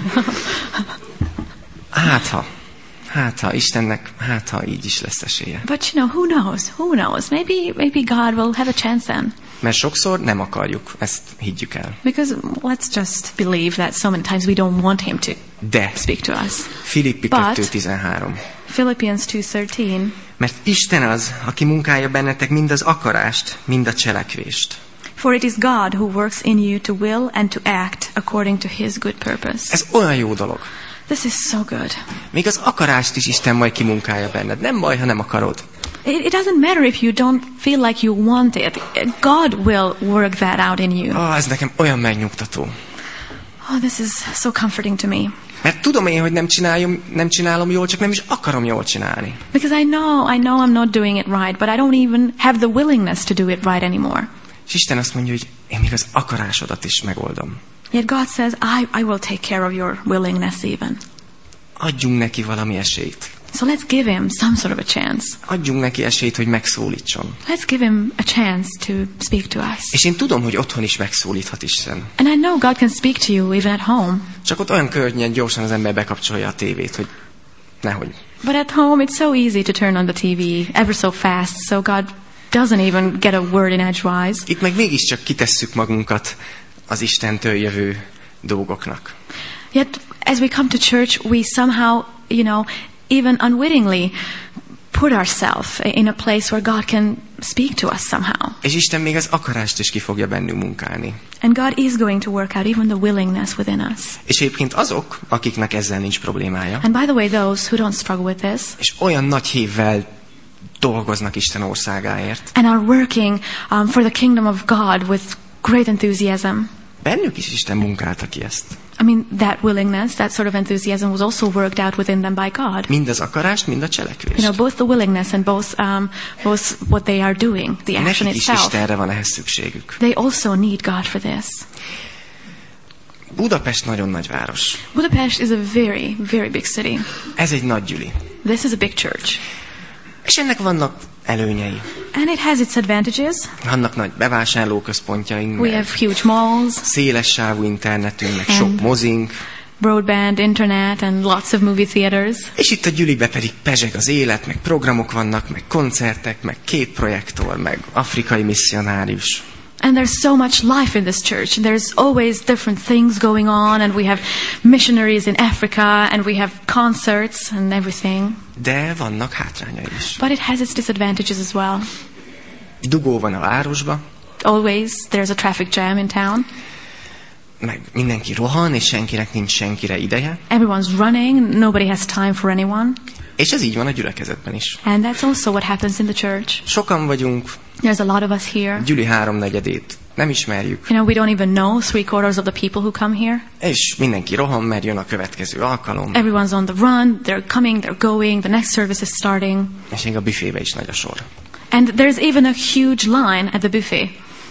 Hát ha Istennek, ha így is lesz esélye. But who knows? Maybe God will have a chance then. Mert sokszor nem akarjuk, ezt higgyük el. Because let's just believe that so many times we don't want Him to speak to us. Filippi 2:13. Philippians 2:13. Mert Isten az, aki munkálja bennetek mind az akarást, mind a cselekvést. For it is God who works in you to will and to act according to His good purpose. Ez olyan jó dolog. This is so good. Még az akarást is Isten majd kimunkálja benned. Nem baj, ha nem akarod. It doesn't matter if you don't feel like you want it. God will work that out in you. Ez nekem olyan megnyugtató. This is so comforting to me. Mert tudom én, hogy nem csinálom jól, csak nem is akarom jól csinálni. Because I know I'm not doing it right, but I don't even have the willingness to do it right anymore. És Isten azt mondja, hogy én még az akarásodat is megoldom. Yet God says, I will take care of your willingness even. Adjunk neki valami esélyt. So let's give Him some sort of a chance. Adjunk neki esélyt, hogy megszólítson. Let's give Him a chance to speak to us. És én tudom, hogy otthon is megszólíthat Isten. And I know God can speak to you even at home. Csak ott olyan könnyen gyorsan az ember bekapcsolja a tévét, hogy nehogy. But at home it's so easy to turn on the TV ever so fast, so God doesn't even get a word in edgewise. Itt meg mégiscsak kitesszük magunkat az Istentől jövő dolgoknak. Yet as we come to church, we somehow, even unwittingly put ourselves in a place where God can speak to us somehow. És Isten még az akarást is ki fogja bennünk munkálni. And God is going to work out even the willingness within us. És egyébként azok, akiknek ezzel nincs problémája. And by the way, those who don't struggle with this. És olyan nagy hívvel dolgoznak Isten országáért. And are working for the kingdom of God with great enthusiasm. Bennük is Isten munkálta ki ezt. I mean, that willingness, that sort of enthusiasm was also worked out within them by God. Mind az akarást, mind a cselekvést. You know, both the willingness and both what they are doing, the action Nekik is itself. Istenre van ehhez szükségük. They also need God for this. Budapest nagyon nagy város. Budapest is a very, very big city. Ez egy nagy gyüli. This is a big church. És ennek vannak előnyei. And it has its advantages. Vannak nagy bevásárlóközpontjaink, We have huge malls, széles sávú internetünk, meg sok mozink. broadband, internet, and lots of movie theaters. És itt a gyülibe pedig pezseg az élet, meg programok vannak, meg koncertek, meg 2 projektor, meg afrikai misszionárius. And there's so much life in this church. There's always different things going on, and we have missionaries in Africa, and we have concerts and everything. De vannak hátrányai is. But it has its disadvantages as well. Dugó van a városba, Always there's a traffic jam in town. meg mindenki rohan, és senkinek nincs senkire ideje. Everyone's running. Nobody has time for anyone. És ez így van a gyülekezetben is. And that's also what happens in the church. Sokan vagyunk, There's a lot of us here. gyüli 3/4 nem ismerjük, You know, we don't even know 3/4 of the people who come here. és mindenki rohan, mert jön a következő alkalom, Everyone's on the run. They're coming, they're going. The next service is starting. és még a büfébe is nagy a sor. And there's even a huge line at the buffet.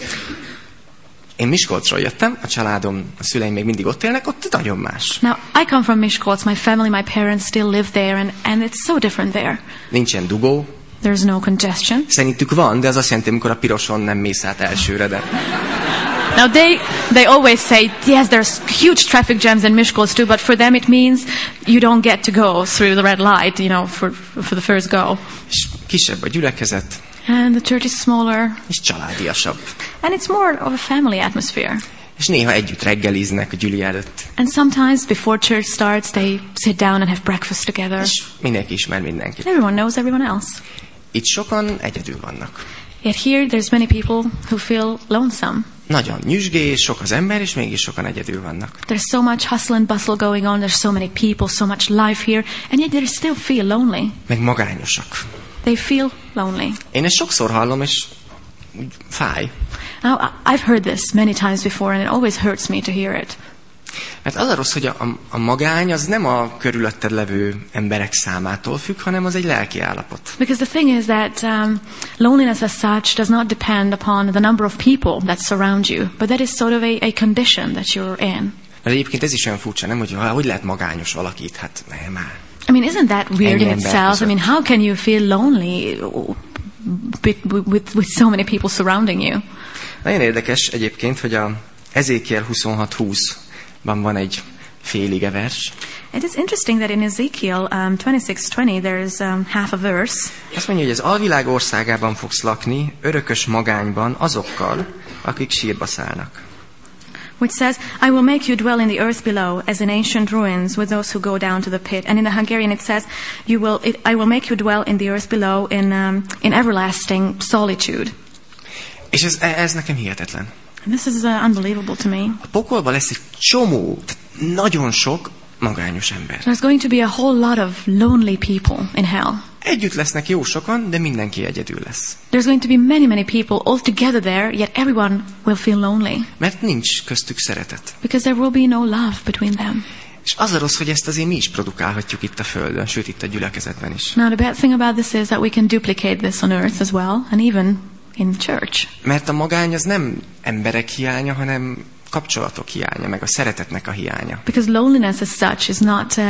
Én Miskolcról jöttem, a családom, a szüleim még mindig ott élnek, ott nagyon más. Now, I come from Miskolc. My family, my parents still live there, and it's so different there. Nincsen dugó, There's no congestion. szerintük van, de az azt jelenti, amikor a piroson nem mész át elsőre, de... Now, they always say, yes, there's huge traffic jams in Miskolc too, but for them it means you don't get to go through the red light, you know, for the first go. És kisebb a gyülekezet, And the church is smaller, és családiasabb. and it's more of a family atmosphere. És néha együtt reggeliznek a gyüli előtt. And sometimes before church starts, they sit down and have breakfast together. És mindenki ismer mindenkit. Everyone knows everyone else. Itt sokan egyedül vannak. Yet here, there's many people who feel lonesome. Nagyon nyüzsgés, sok az ember, és mégis sokan egyedül vannak. There's so much hustle and bustle going on. There's so many people, so much life here, and yet they still feel lonely. Meg magányosak. They feel lonely. Én ezt sokszor hallom, és úgy fáj. Now, I've heard this many times before, and it always hurts me to hear it. Mert az a rossz, hogy a magány az nem a körülötted levő emberek számától függ, hanem az egy lelki állapot. Because the thing is that loneliness as such does not depend upon the number of people that surround you, but that is sort of a condition that you're in. Mert egyébként ez is olyan furcsa, nem? Hogy lehet magányos valakit? Hát nem már. I mean, isn't that weird in itself? I mean, how can you feel lonely with so many people surrounding you? Nagyon érdekes egyébként, hogy a Ezékiel 26:20-ban van egy félige vers. It is interesting that in Ezekiel 26:20 there's half a verse. Azt mondja, hogy az alvilág országában fogsz lakni, örökös magányban azokkal, akik sírba szállnak. Which says, I will make you dwell in the earth below, as in ancient ruins, with those who go down to the pit. And in the Hungarian it says, I will make you dwell in the earth below in everlasting solitude. És ez nekem hihetetlen. And this is unbelievable to me. A pokolban lesz egy csomó, nagyon sok magányos ember. There's going to be a whole lot of lonely people in hell. Együtt lesznek jó sokan, de mindenki egyedül lesz. There's going to be many, many people all together there, yet everyone will feel lonely. Mert nincs köztük szeretet. Because there will be no love between them. És az a rossz, hogy ezt azért mi is produkálhatjuk itt a Földön, sőt itt a gyülekezetben is. Now the bad thing about this is that we can duplicate this on earth as well, and even in church. Mert a magány az nem emberek hiánya, hanem kapcsolatok hiánya, meg a szeretetnek a hiánya. Because loneliness as such is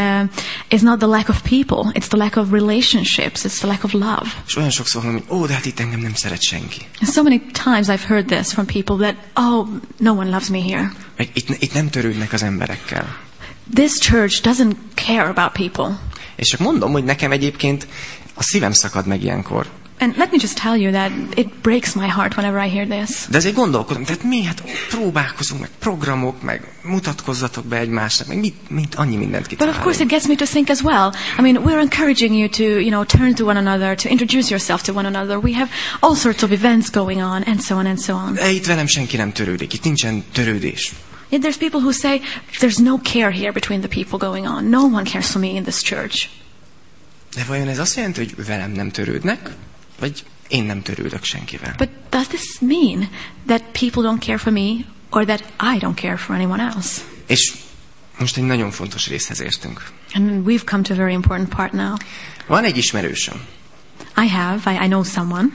not the lack of people, it's the lack of relationships, it's the lack of love. És olyan sokszor mondom, hogy de hát itt engem nem szeret senki. And so many times I've heard this from people that, no one loves me here. Meg itt nem törődnek az emberekkel. This church doesn't care about people. És csak mondom, hogy nekem egyébként a szívem szakad meg ilyenkor. And let me just tell you that it breaks my heart whenever I hear this. De azért gondolkodom, tehát mi hát próbálkozunk, meg programok, meg mutatkozzatok be egymásnak, meg mint annyi mindent kitalálunk. But of course it gets me to think as well. I mean, we're encouraging you to, turn to one another, to introduce yourself to one another. We have all sorts of events going on, and so on and so on. De itt velem senki nem törődik, itt nincsen törődés. Yet there's people who say, there's no care here between the people going on. No one cares for me in this church. De vajon ez azt jelenti, hogy velem nem törődnek? Vagy én nem törődök senkivel? But does this mean that people don't care for me or that I don't care for anyone else? És Most egy nagyon fontos részhez értünk. And we've come to a very important part now. Van egy ismerősöm. I know someone.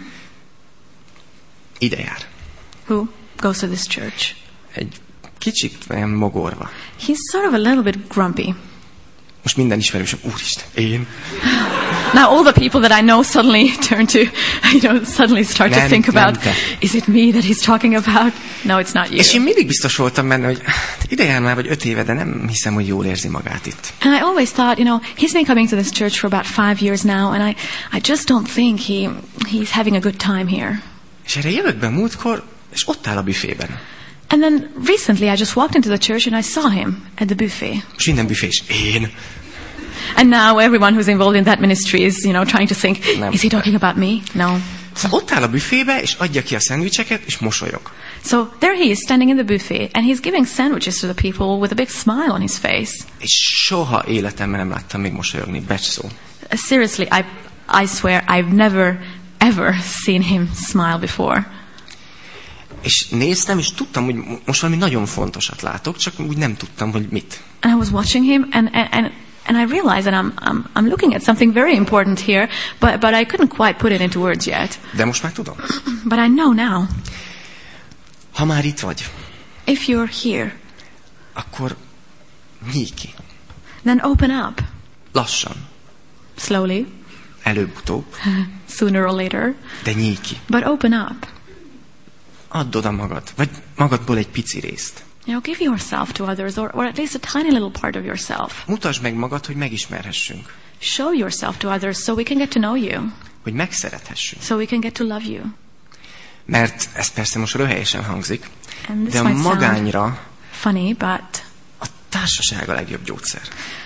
Ide jár. Who goes to this church. Egy kicsit olyan mogorva. He's sort of a little bit grumpy. Most minden ismerősöm, úristen, én. Now all the people that I know suddenly turn to, suddenly start to think about, is it me that he's talking about? No, it's not you. És én mindig biztos voltam benne, hogy ide jár már vagy 5 éve, de nem hiszem, hogy jól érzi magát itt. And I always thought, he's been coming to this church for about 5 years now, and I just don't think he's having a good time here. És erre jövök be múltkor, és ott áll a büfében. And then recently I just walked into the church and I saw him at the buffet. És minden büfés, én. And now everyone who's involved in that ministry is, trying to think, is he talking about me? No. Szóval ott áll a büfébe, és adja ki a szendvicseket, és mosolyog. So there he is standing in the buffet, and he's giving sandwiches to the people with a big smile on his face. És soha életemben nem láttam még mosolyogni, becs szó. Seriously, I swear I've never, ever seen him smile before. És néztem, és tudtam, hogy most valami nagyon fontosat látok, csak úgy nem tudtam, hogy mit. And I was watching him, and I realized that I'm looking at something very important here, but I couldn't quite put it into words yet. De most már tudom. But I know now. Ha már itt vagy, if you're here, akkor nyíj ki. Then open up. Lassan. Slowly. Előbb-utóbb. Sooner or later. De nyíj ki. But open up. Add oda magad, vagy magadból egy pici részt. Give yourself to others, or at least a tiny little part of yourself. Mutasd meg magad, hogy megismerhessünk. Show yourself to others so we can get to know you. Hogy megszerethessünk. So we can get to love you. Mert ez persze most röhelyesen hangzik, de a magányra funny, but a társaság a legjobb gyógyszer.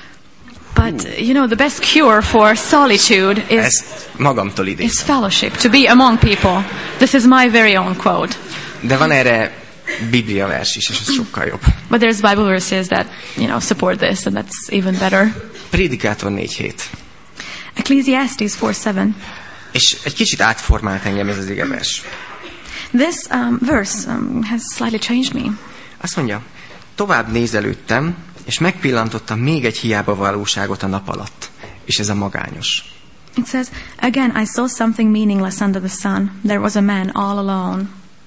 But the best cure for solitude is magamtól idézem. Is fellowship, to be among people. This is my very own quote. De van erre Biblia vers is, és ez sokkal jobb. But there's Bible verses that, support this, and that's even better. Prédikátor 4:7. Ecclesiastes 4:7. És egy kicsit átformált engem ez az igevers. This verse has slightly changed me. Azt mondja, tovább nézelődtem, és megpillantottam még egy hiába valóságot a nap alatt, és ez a magányos. It says, again I saw something meaningless under the sun. There was a man all alone.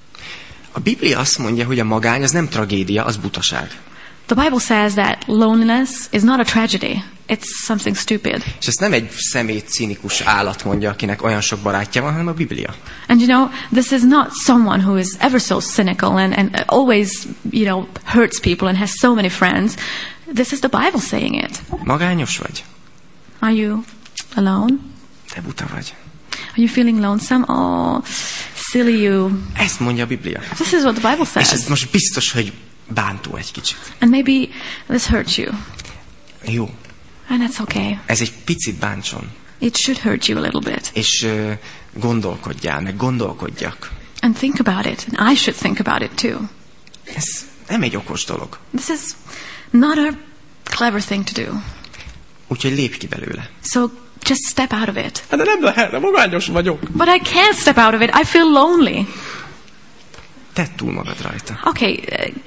A Biblia azt mondja, hogy a magány az nem tragédia, az butaság. The Bible says that loneliness is not a tragedy. It's something stupid. És ezt nem egy szemét, cinikus állat mondja, akinek olyan sok barátja van, hanem a Biblia. And this is not someone who is ever so cynical and always, hurts people and has so many friends. This is the Bible saying it. Magányos vagy? Are you alone? Te buta vagy. Are you feeling lonesome? Oh, silly you. Ezt mondja a Biblia. This is what the Bible says. És ez most biztos, hogy bántó egy kicsit. And maybe this hurts you. Jó. And that's okay. Ez egy picit bántson. It should hurt you a little bit. És gondolkodjál, meg gondolkodjak. And think about it. And I should think about it too. Ez nem egy okos dolog. This is not a clever thing to do. Úgyhogy lépj ki belőle. So just step out of it. De nem lehet, magányos vagyok. But I can't step out of it. I feel lonely. Tedd túl magad rajta. Okay,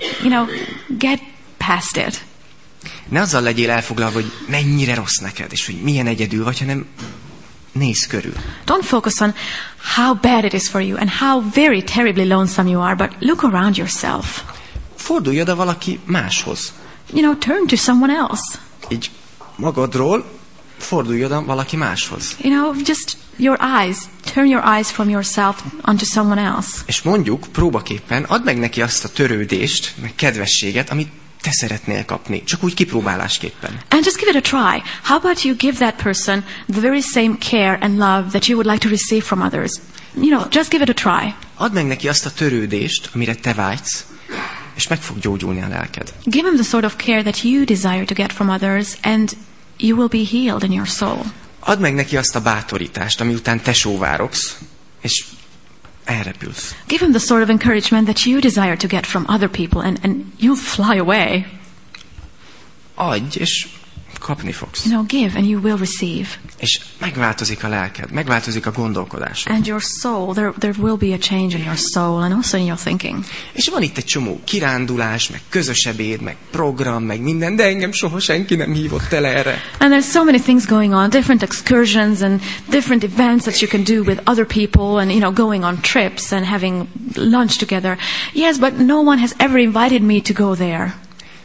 get past it. Ne azzal legyél elfoglalva, hogy mennyire rossz neked, és hogy milyen egyedül vagy, hanem nézz körül. Don't focus on how bad it is for you and how very terribly lonesome you are, but look around yourself. Fordulj oda valaki máshoz. Turn to someone else. Így magadról fordulj oda valaki máshoz. Just turn your eyes from yourself onto someone else. És mondjuk, próbaképpen, add meg neki azt a törődést, meg kedvességet, amit te szeretnél kapni, csak úgy kipróbálásképpen. And just give it a try. How about you give that person the very same care and love that you would like to receive from others? Just give it a try. Add meg neki azt a törődést, amire te vágysz, és meg fog gyógyulni a lelked. Give him the sort of care that you desire to get from others, and you will be healed in your soul. Add meg neki azt a bátorítást, ami után te sóvárogsz, és elrepülsz. Give him the sort of encouragement that you desire to get from other people, and you'll fly away. Adj, és kapni fogsz. Give and you will receive. És megváltozik a lelked, megváltozik a gondolkodásod. And your soul, there will be a change in your soul and also in your thinking. És van itt egy csomó kirándulás, meg közös ebéd, meg program, meg minden, de engem soha senki nem hívott el erre. And there's so many things going on, different excursions and different events that you can do with other people and, going on trips and having lunch together. Yes, but no one has ever invited me to go there.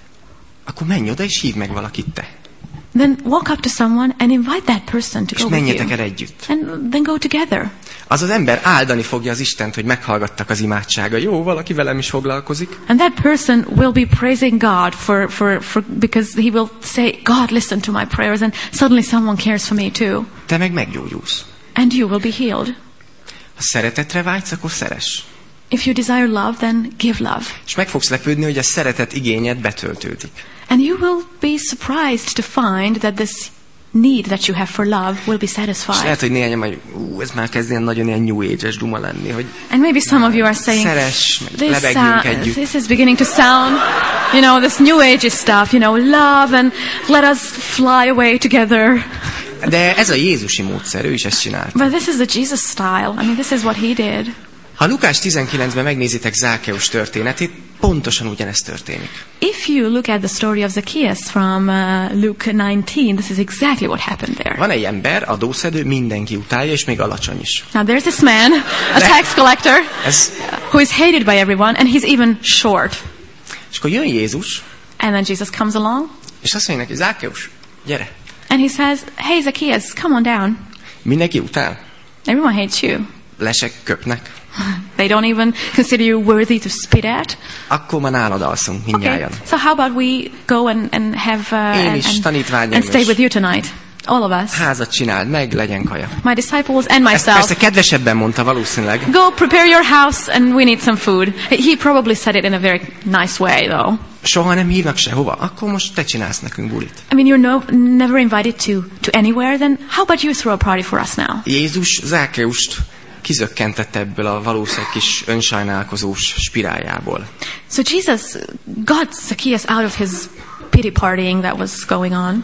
Akkor menj oda és hívd meg valakit te. Then walk up to someone and invite that person to go with you. És menjetek el együtt. And then go together. Az ember áldani fogja az Istent, hogy meghallgattak az imádsága. Jó, valaki velem is foglalkozik. And that person will be praising God for because he will say, God, listen to my prayers, and suddenly someone cares for me too. Te meg meggyógyulsz. And you will be healed. Ha szeretetre vágysz, akkor szeress. If you desire love, then give love. És meg fogsz lepődni, hogy a szeretet igényed betöltődik. And you will be surprised to find that this need that you have for love will be satisfied. És lehet, hogy néhányan majd, ez már kezd ilyen nagyon ilyen New Age-es duma lenni, hogy and maybe some of you are saying, szeress, lebegjünk együtt. This is beginning to sound, this New Age stuff, love and let us fly away together. De ez a Jézusi módszer, ő is ezt csinálta. But this is the Jesus style. This is what he did. Ha Lukás 19-ben megnézitek Zákeus történetét, pontosan ugyanezt történik. If you look at the story of Zacchaeus from Luke 19, this is exactly what happened there. Van egy ember, adószedő, mindenki utálja, és még alacsony is. Now there's this man, a tax collector, who is hated by everyone, and he's even short. És akkor jön Jézus, and then Jesus comes along, és azt mondja neki, Zákeus, gyere. And he says, hey Zacchaeus, come on down. Mindenki utál. Everyone hates you. Lesek köpnek. They don't even consider you worthy to spit at. Akkor már nálad alszunk mindnyájan. Okay. So how about we go and have Én is, and stay with you tonight? All of us. Házat csináld meg, legyen kaja. My disciples and myself. Ezt persze kedvesebben mondta valószínűleg. Go prepare your house and we need some food. He probably said it in a very nice way though. Soha nem hívnak sehova. Akkor most te csinálsz nekünk bulit. You're never invited to anywhere. Then how about you throw a party for us now? Jézus Zákeust kizökkentette ebből a valószínűleg kis önsajnálkozós spiráljából. So Jesus got Zacchaeus out of his pity partying that was going on.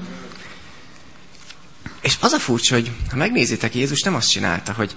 És az a furcsa, hogy ha megnézitek, Jézus nem azt csinálta, hogy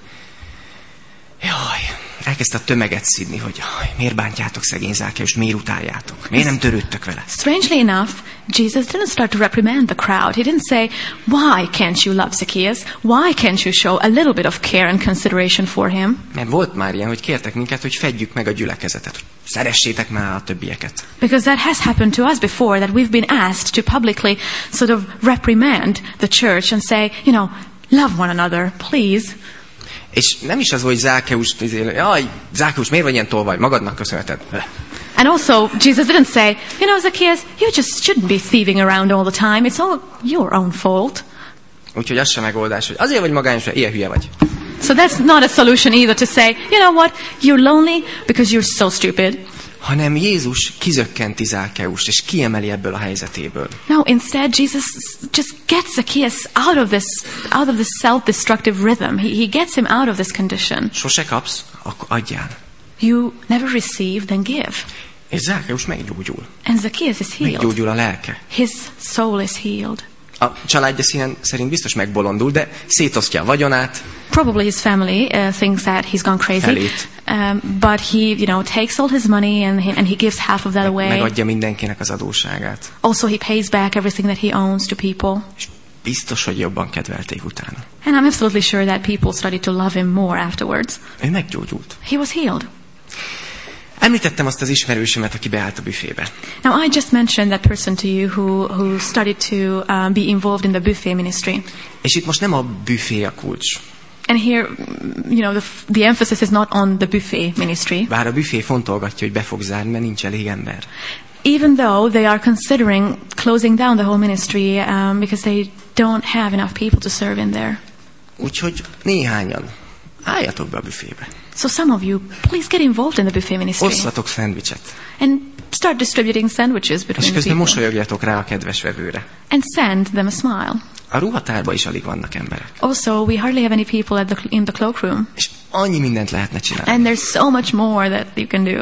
elkezdte a tömeget szidni, hogy miért bántjátok szegény Zákeust, miért utáljátok, miért nem törődtök vele. Strangely enough, Jesus didn't start to reprimand the crowd. He didn't say, why can't you love Zacchaeus? Why can't you show a little bit of care and consideration for him? Mert volt már ilyen, hogy kértek minket, hogy fedjük meg a gyülekezetet, hogy szeressétek már a többieket. Because that has happened to us before, that we've been asked to publicly sort of reprimand the church and say, love one another, please. És nem is az, hogy Zákeus, Zákeus, miért vagy ilyen tolvaj? Magadnak köszönheted. And also, Jesus didn't say, Zacchaeus, you just shouldn't be thieving around all the time. It's all your own fault. Úgyhogy az sem megoldás, hogy azért vagy magányos, hogy ilyen hülye vagy. So that's not a solution either to say, you know what, you're lonely because you're so stupid. Hanem Jézus kizökkenti Zákeust, és kiemeli ebből a helyzetéből. No, instead Jesus just gets Zacchaeus out of this self-destructive rhythm. He gets him out of this condition. Sose kapsz, akkor adjál. You never receive, then give. És Zákeus meggyógyul. And Zacchaeus is healed. Meggyógyul a lelke. His soul is healed. A családja szerint biztos megbolondul, de szétosztja a vagyonát. Probably his family thinks that he's gone crazy. But he, takes all his money and he gives half of that away. Megadja mindenkinek az adósságát. Also he pays back everything that he owns to people. És biztos, hogy jobban kedvelték utána. And I'm absolutely sure that people started to love him more afterwards. Ő meggyógyult. He was healed. Említettem azt az ismerősömet, aki beállt a büfébe. Now I just mentioned that person to you who started to be involved in the buffet ministry. És itt most nem a büfé a kulcs. And here, the emphasis is not on the buffet ministry. Bár a büfé fontolgatja, hogy be fog zárni, mert nincs elég ember. Even though they are considering closing down the whole ministry because they don't have enough people to serve in there. Úgyhogy néhányan álljatok be a büfébe. So some of you, please get involved in the buffet ministry. Osszatok szendvicset. And start distributing sandwiches between és the közben people. mosolyogjatok rá a kedves vevőre. And send them a smile. A ruhatárban is alig vannak emberek. Also, we hardly have any people in the cloakroom. És annyi mindent lehetne csinálni. And there's so much more that you can do.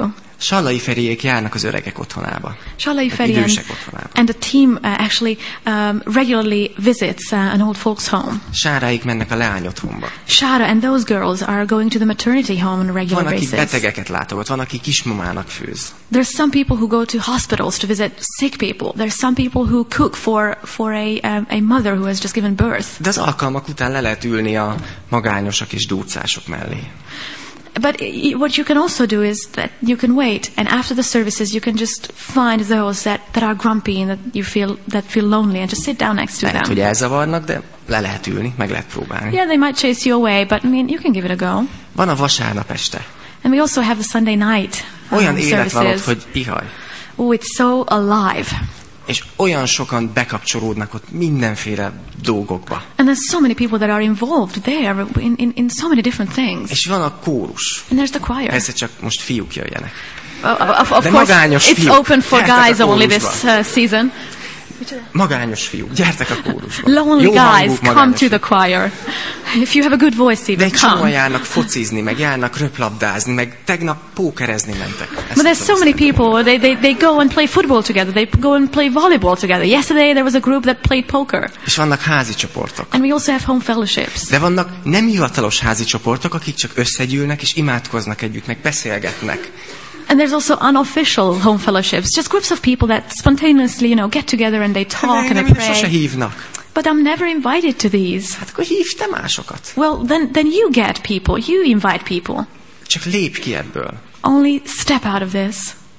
Sallai Feriék járnak az öregek otthonába. Sallai Feri and the team actually regularly visits an old folks home. Sáráik mennek a leányotthonba. Shara and those girls are going to the maternity home on a regular basis. Van, aki betegeket látogat, van, aki kismamának főz. There's some people who go to hospitals to visit sick people. There's some people who cook for a mother who has just given birth. De az alkalmak után le lehet ülni a magányosak és dúcások mellé. But what you can also do is that you can wait, and after the services you can just find those that are grumpy and that feel lonely, and just sit down next to them. Lehet, hogy elzavarnak, de le lehet ülni, meg lehet próbálni. Yeah, they might chase you away, but I mean, you can give it a go. Van a vasárnap este. And we also have the Sunday night olyan élet van ott, hogy ihaj. Oh, it's so alive. És olyan sokan bekapcsolódnak ott mindenféle dolgokba. And there's so many people that are involved there in so many different things. És van a kórus. And there's the choir. Persze csak most fiúk jöjjenek. Of course, it's open for guys only this season. Magányos fiúk, gyertek a kórusba. Lonely guys, come to the choir. If you have a good voice, even come. De csomóan járnak focizni, meg járnak röplabdázni, meg tegnap pókerezni mentek. But there's so many people, they go and play football together, they go and play volleyball together. Yesterday there was a group that played poker. És vannak házi csoportok. And we also have home fellowships. De vannak nem hivatalos házi csoportok, akik csak összegyűlnek és imádkoznak együtt, meg beszélgetnek. And there's also unofficial home fellowships, just groups of people that spontaneously, get together and they talk and they pray. Sose hívnak. But I'm never invited to these. Hát akkor hívj te másokat. Well, then you get people, you invite people. Csak lépj ki ebből. Only step out of this.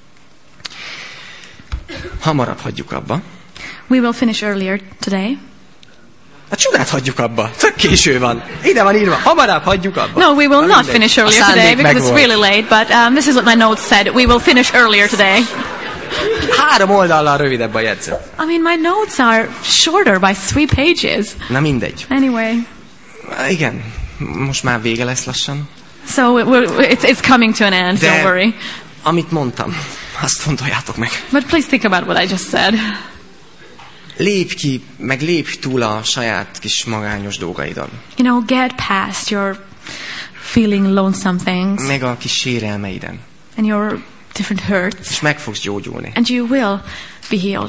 Hamarabb hagyjuk abba. We will finish earlier today. A csodát hagyjuk abba. Tök késő van. Ide van írva. Hamarabb hagyjuk abba. No, we will not finish earlier today because it's really late. But this is what my notes said. We will finish earlier today. 3 oldallal rövidebb a jegyzet. I mean, my notes are shorter by 3 pages. Na mindegy. Anyway. Igen. Most már vége lesz lassan. So it's coming to an end. De don't worry. Amit mondtam, azt fontoljátok meg. But please think about what I just said. Lépj ki, meg lépj túl a saját kis magányos dolgaidon. Get past your feeling lonesome things. Meg a kis sérelmeiden. And your different hurts. És meg fogsz gyógyulni. And you will be healed.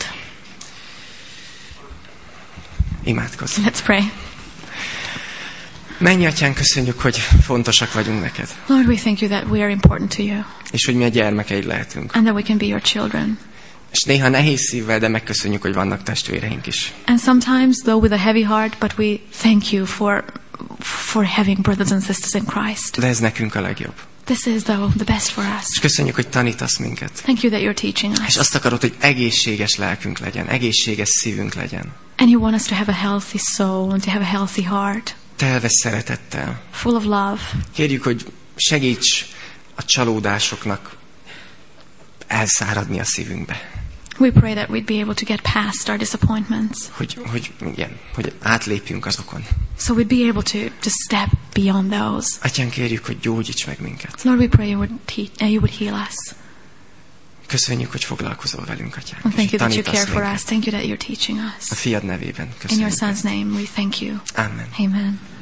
Imádkozz. Let's pray. Menj, Atyán, köszönjük, hogy fontosak vagyunk neked. Lord, we thank you that we are important to you. És hogy mi a gyermekeid lehetünk. And that we can be your children. És néha nehéz szívvel, de megköszönjük, hogy vannak testvéreink is. And sometimes, though with a heavy heart, but we thank you for having brothers and sisters in Christ. De ez nekünk a legjobb. This is the best for us. És köszönjük, hogy tanítasz minket. Thank you that you're teaching us. És azt akarod, hogy egészséges lelkünk legyen, egészséges szívünk legyen. And you want us to have a healthy soul and to have a healthy heart. Telve szeretettel. Full of love. Kérjük, hogy segíts a csalódásoknak elszáradni a szívünkbe. We pray that we'd be able to get past our disappointments. Hogy átlépjünk azokon. So we'd be able to step beyond those. Atyán, kérjük, hogy gyógyíts meg minket. Lord, we pray you would heal us. Köszönjük, hogy foglalkozol velünk, Atyán. And thank you that you care for us. Thank you that you're teaching us. A fiad nevében köszönjük. In your son's name we thank you. Amen. Amen.